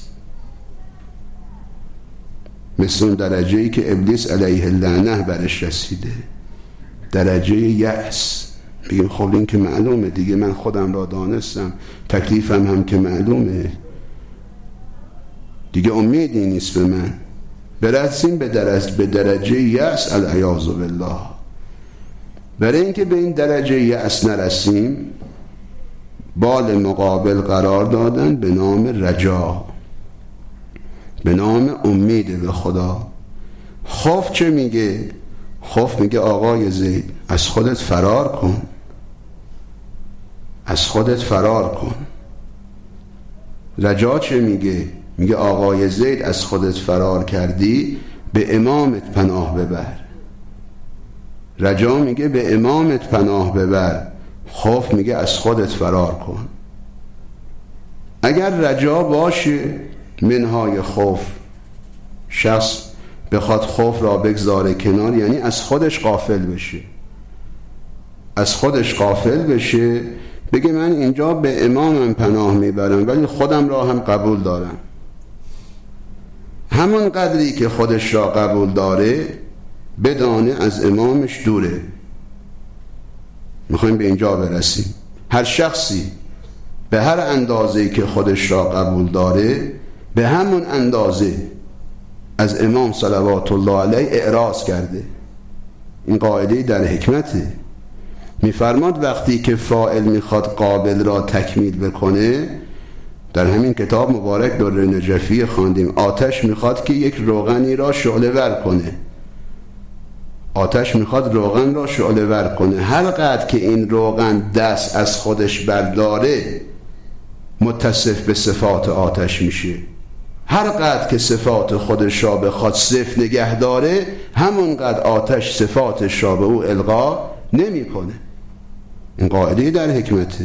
A: مثل اون درجه‌ای که ابلیس علیه اللعنه برش رسیده، درجه یأس. بگیم خب این که معلومه دیگه، من خودم را دانستم، تکلیفم هم که معلومه دیگه، امیدی نیست به من. برسیم به درجه به درجه یأس العیاذ بالله. برای اینکه به این درجه یأس نرسیم، بال مقابل قرار دادن به نام رجا، به نام امید به خدا. خوف چه میگه؟ خوف میگه آقای زید از خودت فرار کن، از خودت فرار کن. رجا چه میگه؟ میگه آقای زید از خودت فرار کردی، به امامت پناه ببر. رجا میگه به امامت پناه ببر، خوف میگه از خودت فرار کن. اگر رجا باشه منهای خوف، شخص بخواد خوف را بگذاره کنار، یعنی از خودش غافل بشه، از خودش غافل بشه، بگه من اینجا به امامم پناه میبرم ولی خودم را هم قبول دارم. همون قدری که خودش را قبول داره بدانه از امامش دوره. میخوایم به اینجا برسیم. هر شخصی به هر اندازه‌ای که خودش را قبول داره، به همون اندازه از امام صلوات الله علیه اعراض کرده. این قاعده در حکمته. میفرماد وقتی که فاعل میخواد قابل را تکمیل بکنه، در همین کتاب مبارک در نجفی خواندیم، آتش میخواد که یک روغنی را شعله ور کنه، آتش میخواد روغن را شعله ور کنه. هر قدر که این روغن دست از خودش برداره متصف به صفات آتش میشه. هر قدر که صفات خودش را بخواد صفر نگه داره، همون قدر آتش صفاتش را به او القا نمی کنه. این قاعده در حکمته.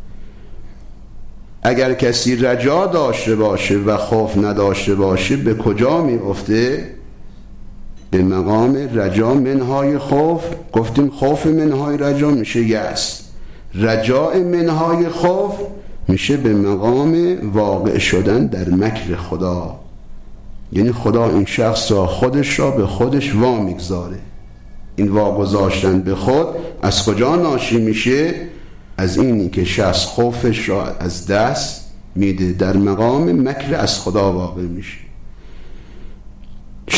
A: اگر کسی رجا داشته باشه و خوف نداشته باشه، به کجا می افته؟ به مقام رجا منهای خوف. گفتیم خوف منهای رجا میشه یأس، رجاء منهای خوف میشه به مقام واقع شدن در مکر خدا. یعنی خدا این شخص را خودش را به خودش وا میگذاره. این واگذاشتن به خود از کجا ناشی میشه؟ از اینی که شخص خوفش را از دست میده، در مقام مکر از خدا واقع میشه.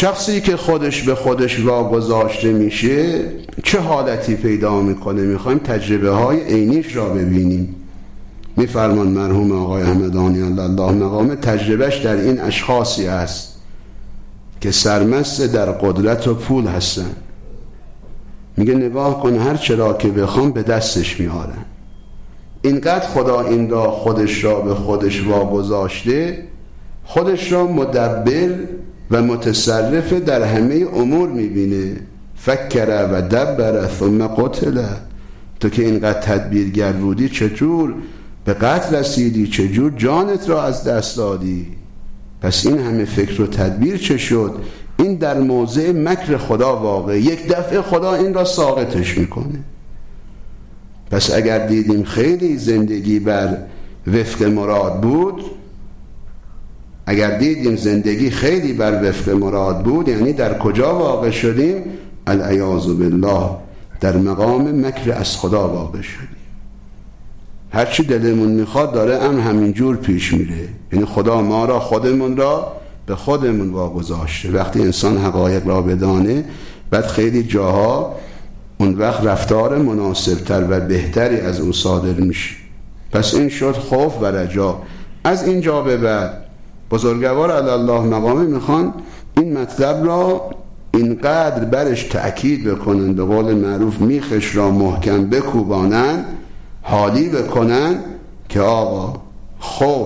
A: شخصی که خودش به خودش واگذاشته میشه چه حالتی پیدا میکنه؟ میخوایم تجربه های عینیش را ببینیم. میفرمان مرحوم آقای همدانی الله مقامه تجربهش در این اشخاصی است که سرمست در قدرت و پول هستن. میگه نگاه کن هر چرا که بخوام به دستش میارن. اینقدر خدا این را خودش را به خودش واگذاشته، خودش را مدبر و متصرف در همه امور میبینه. فکر و دبر ثم قتل. تو که اینقدر تدبیرگر بودی چجور به قتل رسیدی؟ چجور جانت را از دست دادی؟ پس این همه فکر و تدبیر چه شد؟ این در موضع مکر خدا واقع، یک دفعه خدا این را ساقطش میکنه. پس اگر دیدیم خیلی زندگی بر وفق مراد بود، اگر دیدیم زندگی خیلی بر وفق مراد بود، یعنی در کجا واقع شدیم؟ العیاذ بالله در مقام مکر از خدا واقع شدیم. هرچی دلمون میخواد داره هم همینجور پیش میره. یعنی خدا ما را خودمون را به خودمون واگذاشته. وقتی انسان حقایق را بدانه بعد خیلی جاها اون وقت رفتار مناسبتر و بهتری از اون صادر میشه. پس این شد خوف و رجا. از اینجا به بعد بزرگوار علی الله مقامه میخوان این مطلب را اینقدر برش تأکید بکنن، به قول معروف میخش را محکم بکوبانن، حالی بکنن که آقا خوف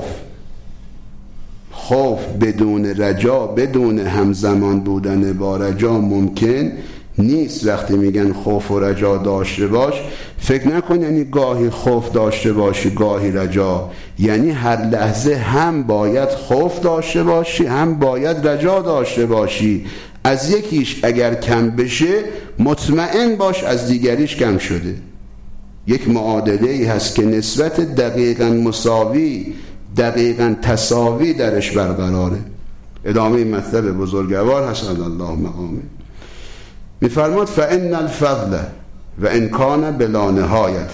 A: خوف بدون رجا، بدون همزمان بودن با رجا ممکن نیست. وقتی میگن خوف و رجا داشته باش، فکر نکن یعنی گاهی خوف داشته باشی گاهی رجا، یعنی هر لحظه هم باید خوف داشته باشی هم باید رجا داشته باشی. از یکیش اگر کم بشه مطمئن باش از دیگریش کم شده. یک معادله ای هست که نسبت دقیقاً مساوی، دقیقاً تساوی درش برقراره. ادامه این مطلب بزرگوار هست علی الله مقامه. میفرماد فإن الفضل و ان کان بلا نهایت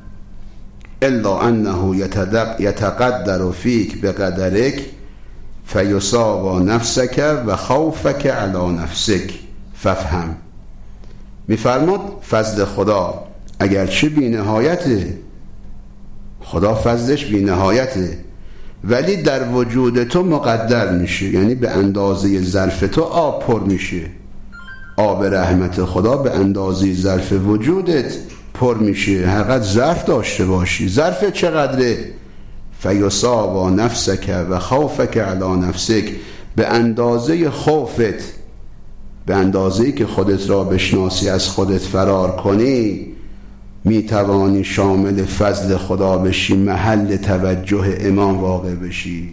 A: الا انه یتقدر فیک بقدرک فیصاوی نفسک و خوفک علی نفسک ففهم. میفرماد فضل خدا اگرچه بی نهایته، خدا فضلش بی نهایته، ولی در وجود تو مقدر میشه، یعنی به اندازه ظرف تو آب پر میشه. آب رحمت خدا به اندازه ظرف وجودت پر میشه. هرقدر ظرف داشته باشی. ظرف چقدره؟ فیصاوی نفسک و خوفک علی نفسک. به اندازه خوفت، به اندازه‌ای که خودت را بشناسی از خودت فرار کنی، میتوانی شامل فضل خدا بشی، محل توجه امام واقع بشی.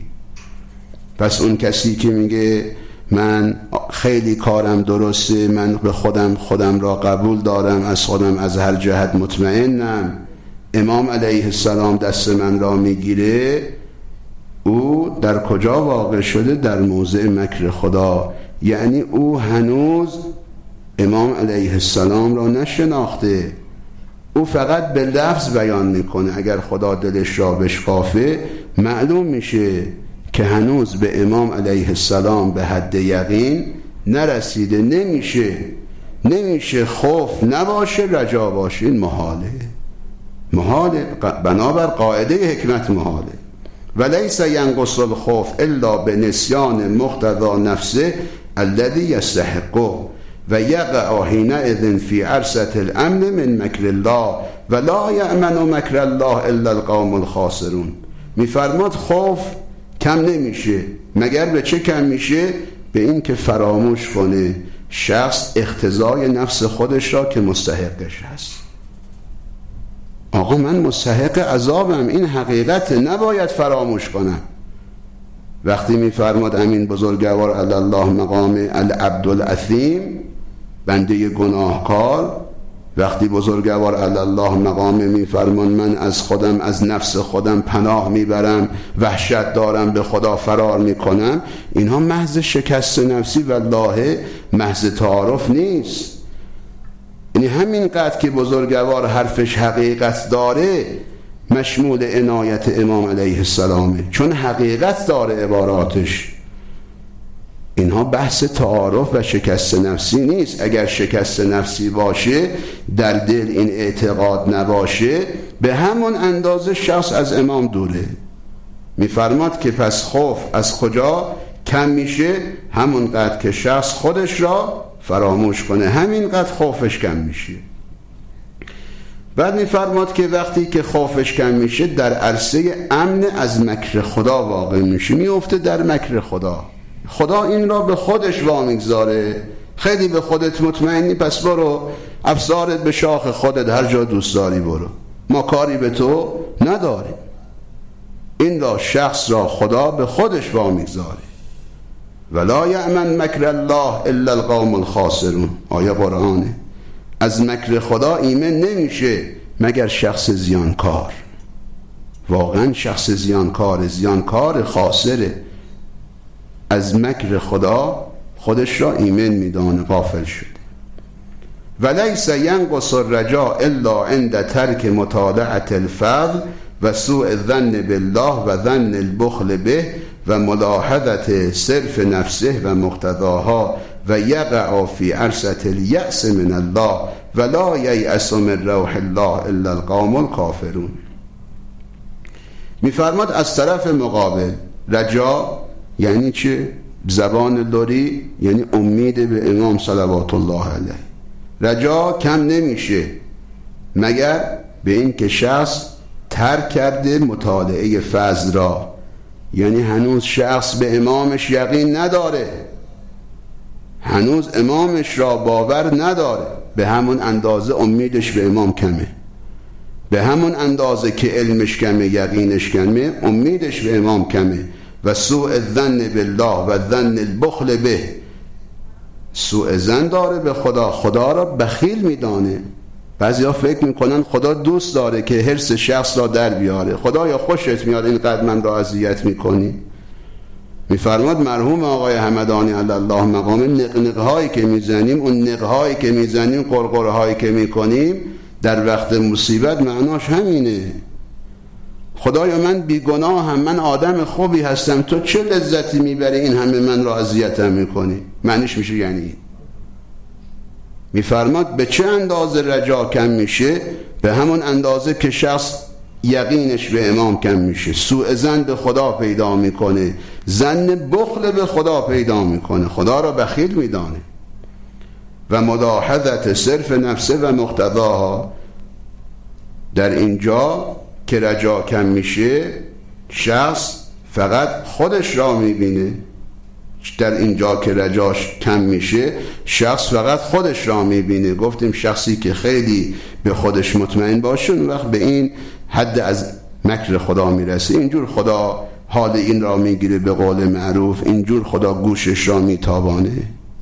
A: پس اون کسی که میگه من خیلی کارم درسته، من به خودم خودم را قبول دارم، از خودم از هر جهت مطمئنم، امام علیه السلام دست من را میگیره، او در کجا واقع شده؟ در موضع مکر خدا. یعنی او هنوز امام علیه السلام را نشناخته، او فقط به لفظ بیان میکنه. اگر خدا دلش را بشکافه معلوم میشه که هنوز به امام علیه السلام به حد یقین نرسیده. نمیشه نمیشه خوف نباشه رجا باشه. این محاله، محاله، بنابر قاعده حکمت محاله. ولیس ینقص الخوف الا بنسیان مقتضی نفسه الذی یستحقه و یقع حینئذ فی عرصة الامن من مکر الله و لا یأمن مکر الله الا القوم الخاسرون. میفرماد خوف کم نمیشه. مگر به چه کم میشه؟ به این که فراموش کنه شخص اقتضای نفس خودش را که مستحقش هست. آقا من مستحق عذابم، این حقیقت، نباید فراموش کنم. وقتی میفرماد امین بزرگوار علی الله مقام العبد الاثیم، بنده گناهکار، وقتی بزرگوار علی الله مقام میفرمان من از خودم، از نفس خودم پناه میبرم، وحشت دارم، به خدا فرار میکنم، اینها محض شکست نفسی والله، محض تعارف نیست. یعنی همین قدر که بزرگوار حرفش حقیقت داره مشمول عنایت امام علیه السلامه، چون حقیقت داره عباراتش. اینها بحث تعارف و شکست نفسی نیست. اگر شکست نفسی باشه، در دل این اعتقاد نباشه، به همون اندازه شخص از امام دوره. میفرماد که پس خوف از کجا کم میشه؟ همونقدر که شخص خودش را فراموش کنه، همینقدر خوفش کم میشه. بعد میفرماد که وقتی که خوفش کم میشه، در عرصه امن از مکر خدا واقع میشه، میفته در مکر خدا. خدا این را به خودش وامیگذاره. خیلی به خودت مطمئنی، پس برو افسارت به شاخ خودت، هر جا دوست داری برو، ما کاری به تو نداریم. این را شخص را خدا به خودش وامیگذاره. ولا یأمن مکر الله الا القوم الخاسرون، آیه قرآنه. از مکر خدا ایمن نمیشه مگر شخص زیانکار. واقعا شخص زیانکار، زیانکار خاسره. از مکر خدا خودش را ایمن میدانه، غافل شده. ولیس ینقص الرجاء الا عند ترک مطالعه الفضل و سوء الظن بالله و ظن البخل به و ملاحظه صرف نفسه و مقتضاها و یقع فی عرصة الیأس من الله ولا ییأس من روح الله الا القوم الکافرون. میفرماد از طرف مقابل رجا یعنی چه؟ زبان لری یعنی امید به امام صلوات الله علیه. رجا کم نمیشه مگر به این که شخص ترک کرده مطالعه فضل را، یعنی هنوز شخص به امامش یقین نداره، هنوز امامش را باور نداره، به همون اندازه امیدش به امام کمه. به همون اندازه که علمش کمه، یقینش کمه، امیدش به امام کمه. و سوء الظن بالله و ظن البخل به، سوء ظن داره به خدا، خدا را بخیل میدانه. بعضیا فکر میکنن خدا دوست داره که حرص شخص را در بیاره. خدایا خوشت میاد اینقدر من را اذیت میکنی؟ میفرماد مرحوم آقای همدانی علی الله مقام، نقنقهایی که میزنیم، اون نقهایی که میزنیم، قرقرهایی که میکنیم در وقت مصیبت، معناش همینه. خدایا من بیگناهم، من آدم خوبی هستم، تو چه لذتی میبری این همه من را اذیتم میکنی؟ معنیش میشه یعنی میفرماد به چه اندازه رجا کم میشه؟ به همون اندازه که شخص یقینش به امام کم میشه، سوء ظن به خدا پیدا میکنه، ظن بخل به خدا پیدا میکنه، خدا را بخیل میدانه. و ملاحظت صرف نفسه و مقتضاها، در اینجا که رجا کم میشه شخص فقط خودش را میبینه. در اینجا که رجاش کم میشه شخص فقط خودش را میبینه. گفتیم شخصی که خیلی به خودش مطمئن باشه اون وقت به این حد از مکر خدا میرسه. اینجور خدا حال این را میگیره، به قول معروف اینجور خدا گوشش را میتابانه.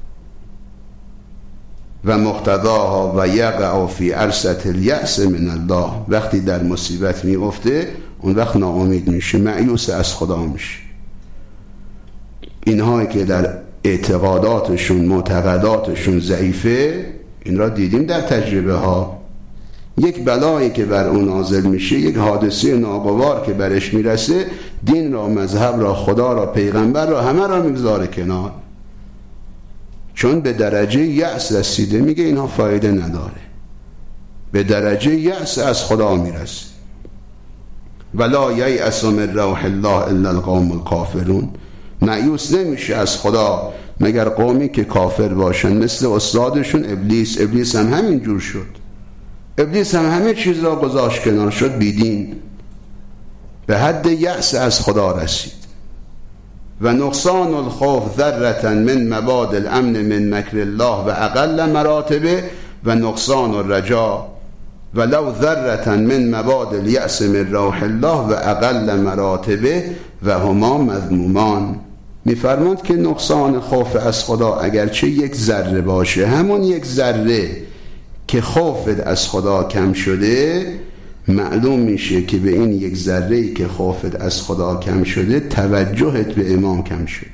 A: و مقتضاها و یقع فی عرصة الیأس من الله، وقتی در مصیبت میفته اون وقت ناامید میشه، مایوس از خدا میشه. اینهایی که در اعتقاداتشون معتقداتشون ضعیفه، این را دیدیم در تجربه ها. یک بلایی که بر اون نازل میشه، یک حادثه ناگوار که برش میرسه، دین را، مذهب را، خدا را، پیغمبر را، همه را میگذاره کنار، چون به درجه یأس رسیده. میگه اینها فایده نداره، به درجه یأس از خدا میرسه. ولا ییأس من روح الله الا القوم الکافرون، مایوس نمیشه از خدا مگر قومی که کافر باشن، مثل استادشون ابلیس. ابلیس هم همین جور شد. ابلیس هم همه چیز را گذاشت کنار، شد بیدین، به حد یأس از خدا رسید. و نقصان الخوف ذره من مباد الامن من مکر الله و اقل مراتبه و نقصان الرجا ولو ذره من مباد الیأس من روح الله و اقل مراتبه و هما مذمومان. میفرماند که نقصان خوف از خدا اگرچه یک ذره باشه، همون یک ذره که خوفت از خدا کم شده، معلوم میشه که به این یک ذره‌ای که خوفت از خدا کم شده توجهت به امام کم شده.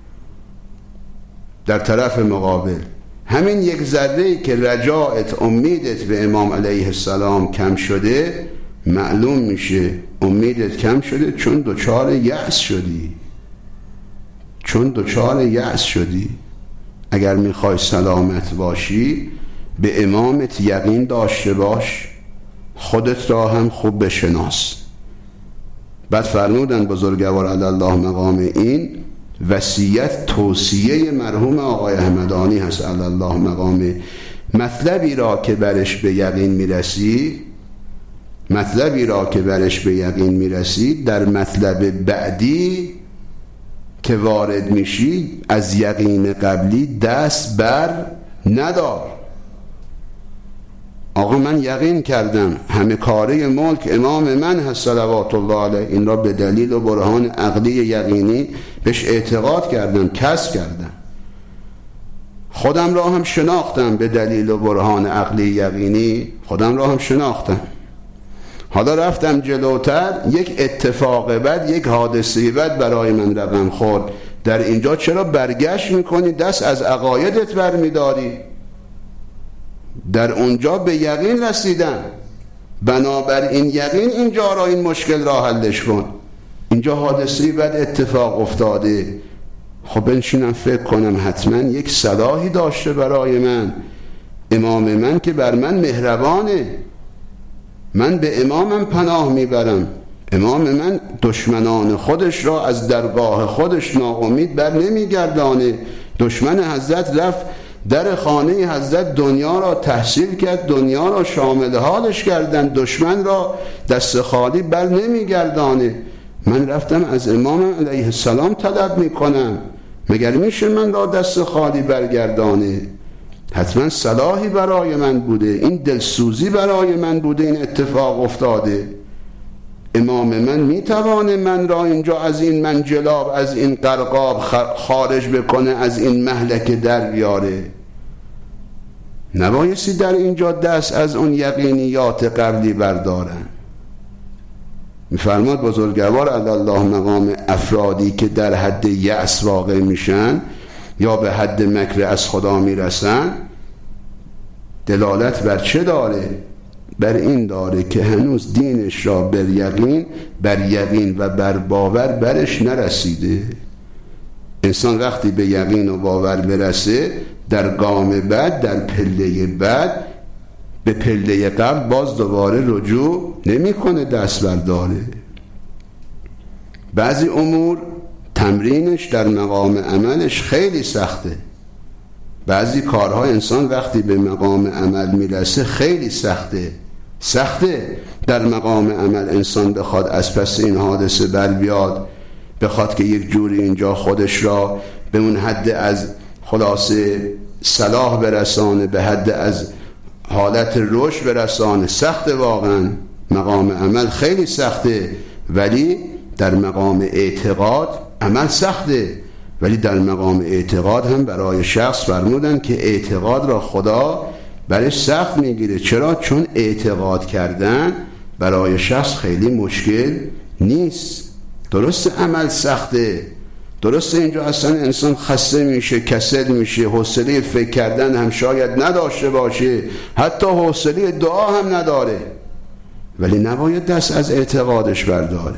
A: در طرف مقابل همین یک ذره‌ای که رجاعت، امیدت به امام علیه السلام کم شده، معلوم میشه امیدت کم شده چون دچار یأس شدی، چون دچار یأس شدی. اگر میخوای سلامت باشی به امامت یقین داشته باش، خودت را هم خوب بشناس. بعد فرمودن بزرگوار علی الله مقام، این وصیت توصیه مرحوم آقای همدانی هست علی الله مقام. مطلبی را که برش به یقین میرسی مطلبی را که برش به یقین میرسی در مطلب بعدی که وارد میشی از یقین قبلی دست بر ندار. آقا من یقین کردم همه کاره ملک امام من هست صلوات الله علیه، این را به دلیل و برهان عقلی یقینی بهش اعتقاد کردم، کسب کردم. خودم را هم شناختم به دلیل و برهان عقلی یقینی، خودم را هم شناختم. حالا رفتم جلوتر، یک اتفاق بد، یک حادثه بد برای من رقم خورد. در اینجا چرا برگشت میکنی، دست از عقایدت بر میداری؟ در اونجا به یقین رسیدم، بنابراین یقین اینجا را این مشکل را حلش کن. اینجا حادثه بد اتفاق افتاده، خب بنشینم فکر کنم حتما یک صلاحی داشته برای من. امام من که بر من مهربانه، من به امامم پناه میبرم. امام من دشمنان خودش را از درگاه خودش ناامید بر نمیگردانه. دشمن حضرت رفت در خانه حضرت، دنیا را تحصیل کرد، دنیا را شامل حالش کردن، دشمن را دست خالی بر نمیگردانه. من رفتم از امام علیه السلام طلب میکنم، مگر میشه من را دست خالی برگردانه؟ حتما صلاحی برای من بوده، این دلسوزی برای من بوده، این اتفاق افتاده. امام من میتوانه من را اینجا از این منجلاب، از این قرقاب خارج بکنه، از این مهلکه در بیاره. نبایستی در اینجا دست از اون یقینیات قبلی بردارن. میفرماد بزرگوار علی الله مقام، افرادی که در حد یأس واقع میشن یا به حد مکر از خدا میرسن، دلالت بر چه داره؟ بر این داره که هنوز دینش را بر یقین بر یقین و بر باور برش نرسیده. انسان وقتی به یقین و باور برسه، در گام بعد، در پله بعد، به پله قبل باز دوباره رجوع نمی کنه، دست برداره. بعضی امور تمرینش در مقام عملش خیلی سخته. بعضی کارها انسان وقتی به مقام عمل میرسه خیلی سخته. سخته در مقام عمل انسان بخواد از پس این حادثه بر بیاد، بخواد که یک جوری اینجا خودش را به اون حد از خلاصه صلاح برسانه، به حد از حالت رشد برسانه. سخته واقعا، مقام عمل خیلی سخته. ولی در مقام اعتقاد عمل سخته، ولی در مقام اعتقاد هم برای شخص فرمودن که اعتقاد را خدا برش سخت میگیره. چرا؟ چون اعتقاد کردن برای شخص خیلی مشکل نیست. درست عمل سخته، درسته اینجا اصلا انسان خسته میشه، کسل میشه، حوصله فکر کردن هم شاید نداشته باشه، حتی حوصله دعا هم نداره، ولی نباید دست از اعتقادش برداره.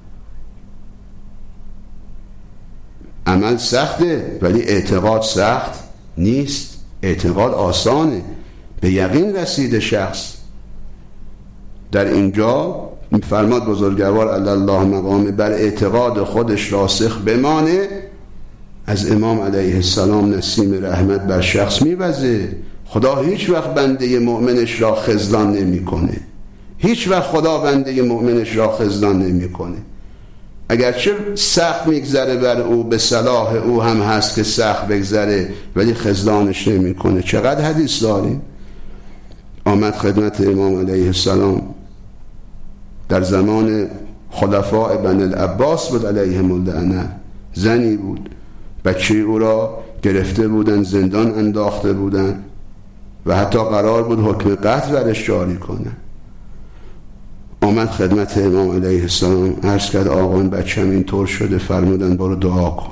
A: عمل سخته ولی اعتقاد سخت نیست. اعتقاد آسانه، به یقین رسیده شخص. در اینجا فرماد بزرگوار علی الله مقام، بر اعتقاد خودش راسخ بمانه. از امام علیه السلام نسیم رحمت بر شخص میوزه. خدا هیچ وقت بنده مؤمنش را خذلان نمی کنه. هیچ وقت خدا بنده مؤمنش را خذلان نمی کنه. اگرچه سخت میگذره بر او، به صلاح او هم هست که سخت بگذره، ولی خذلانش نمی کنه. چقدر حدیث داریم. آمد خدمت امام علیه السلام در زمان خلفاء بنی العباس بود علیهم اللعنه. زنی بود، بچه او را گرفته بودن، زندان انداخته بودن و حتی قرار بود حکم قتل برش جاری کنن. آمد خدمت امام علیه السلام، عرض کرد آقا این بچه‌م اینطور شده. فرمودن برو دعا کن.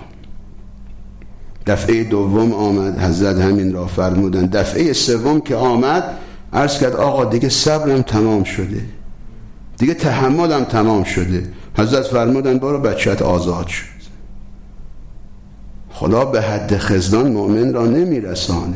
A: دفعه دوم آمد، حضرت همین را فرمودن. دفعه سوم که آمد، عرض کرد آقا دیگه صبرم تمام شده، دیگه تحملم تمام شده. حضرت فرمودن برو بچه‌ت آزاد شد. خدا به حد خذلان مؤمن را نمیرسانه.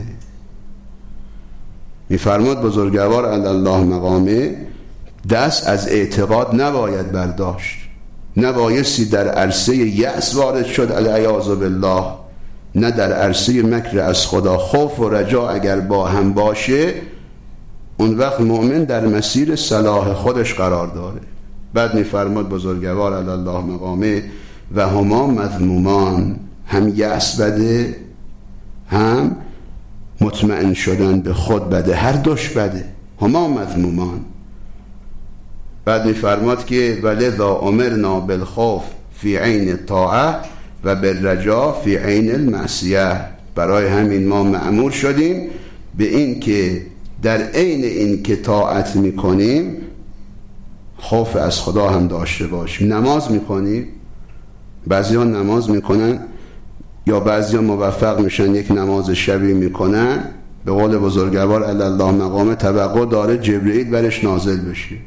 A: میفرماد بزرگوار علی الله مقامه دست از اعتقاد نباید برداشت، نبایستی در عرصه یأس وارد شد العیاذ بالله، نه در عرصه مکر از خدا. خوف و رجا اگر با هم باشه اون وقت مؤمن در مسیر صلاح خودش قرار داره. بعد میفرماد بزرگوار علی الله مقامه و هما مذمومان، هم یأس بده هم مطمئن شدن به خود بده، هر دوش بده، هما مذمومان. بعد میفرماد که ولذا امرنا بالخوف فی عین طاعه و بالرجا فی عین المعصیه، برای همین ما مأمور شدیم به این که در عین این که طاعت میکنیم خوف از خدا هم داشته باشیم. نماز میکنیم، بعضی ها نماز میکنن یا بعضی ها موفق میشن یک نماز شبی میکنن، به قول بزرگوار علی الله مقام توقع داره جبرئیل برش نازل بشه.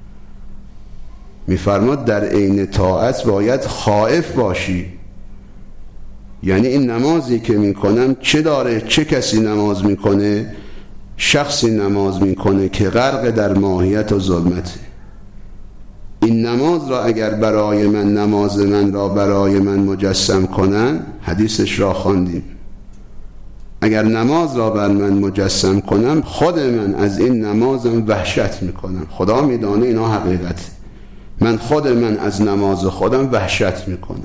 A: میفرماد در عین طاعت باید خائف باشی، یعنی این نمازی که میکنم چه داره، چه کسی نماز میکنه؟ شخصی نماز میکنه که غرق در ماهیت و ظلمته. این نماز را اگر برای من، نماز من را برای من مجسم کنن، حدیثش را خواندیم، اگر نماز را بر من مجسم کنم خود من از این نمازم وحشت میکنم. خدا میدانه اینا حقیقته، من خود من از نماز خودم وحشت میکنم.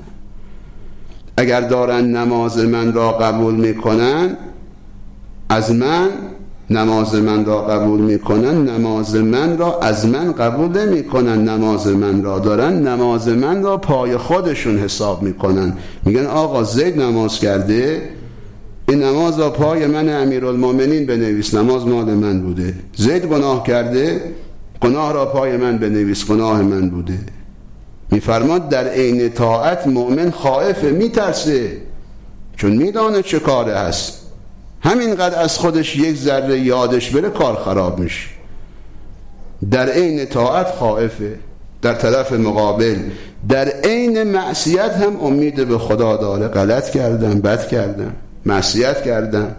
A: اگر دارن نماز من را قبول میکنن، از من نماز من را قبول میکنن، نماز من را از من قبول نمیکنن. نماز من را دارن نماز من را پای خودشون حساب میکنن، میگن آقا زید نماز کرده، این نماز را پای من امیرالمومنین بنویس، نماز مال من بوده. زید گناه کرده، گناه را پای من بنویس، گناه من بوده. میفرماد در عین طاعت مؤمن خائفه، میترسه، چون میدانه چه کاره هست. همینقدر از خودش یک ذره یادش بره کار خراب میشه. در عین طاعت خائفه، در طرف مقابل در عین معصیت هم امید به خدا داره. غلط کردم، بد کردم، معصیت کردم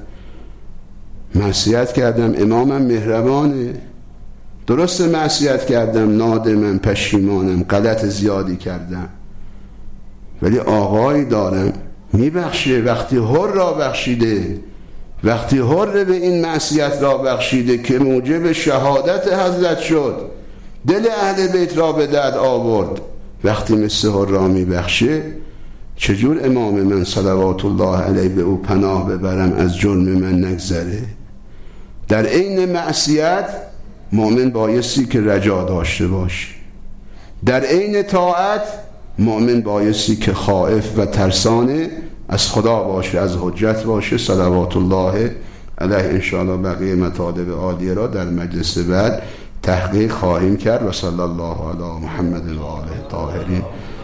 A: معصیت کردم امامم مهربانه، درست معصیت کردم، نادمم، پشیمانم، غلط زیادی کردم، ولی آقایی دارم میبخشه. وقتی حر را بخشیده، وقتی حر به این معصیت را بخشیده که موجب شهادت حضرت شد، دل اهل بیت را به درد آورد، وقتی مثل حر را میبخشه، چجور امام من صلوات الله علیه به او پناه ببرم از جرم من نگذره؟ در عین معصیت مؤمن بایستی که رجا داشته باشه، در عین طاعت مؤمن بایستی که خائف و ترسانه از خدا باشه، از حجت باشه. صلوات الله علیه. انشاءالله بقیه مطالب عالیه را در مجلس بعد تحقیق خواهیم کرد. و صلی الله علی محمد و آله الطاهرین.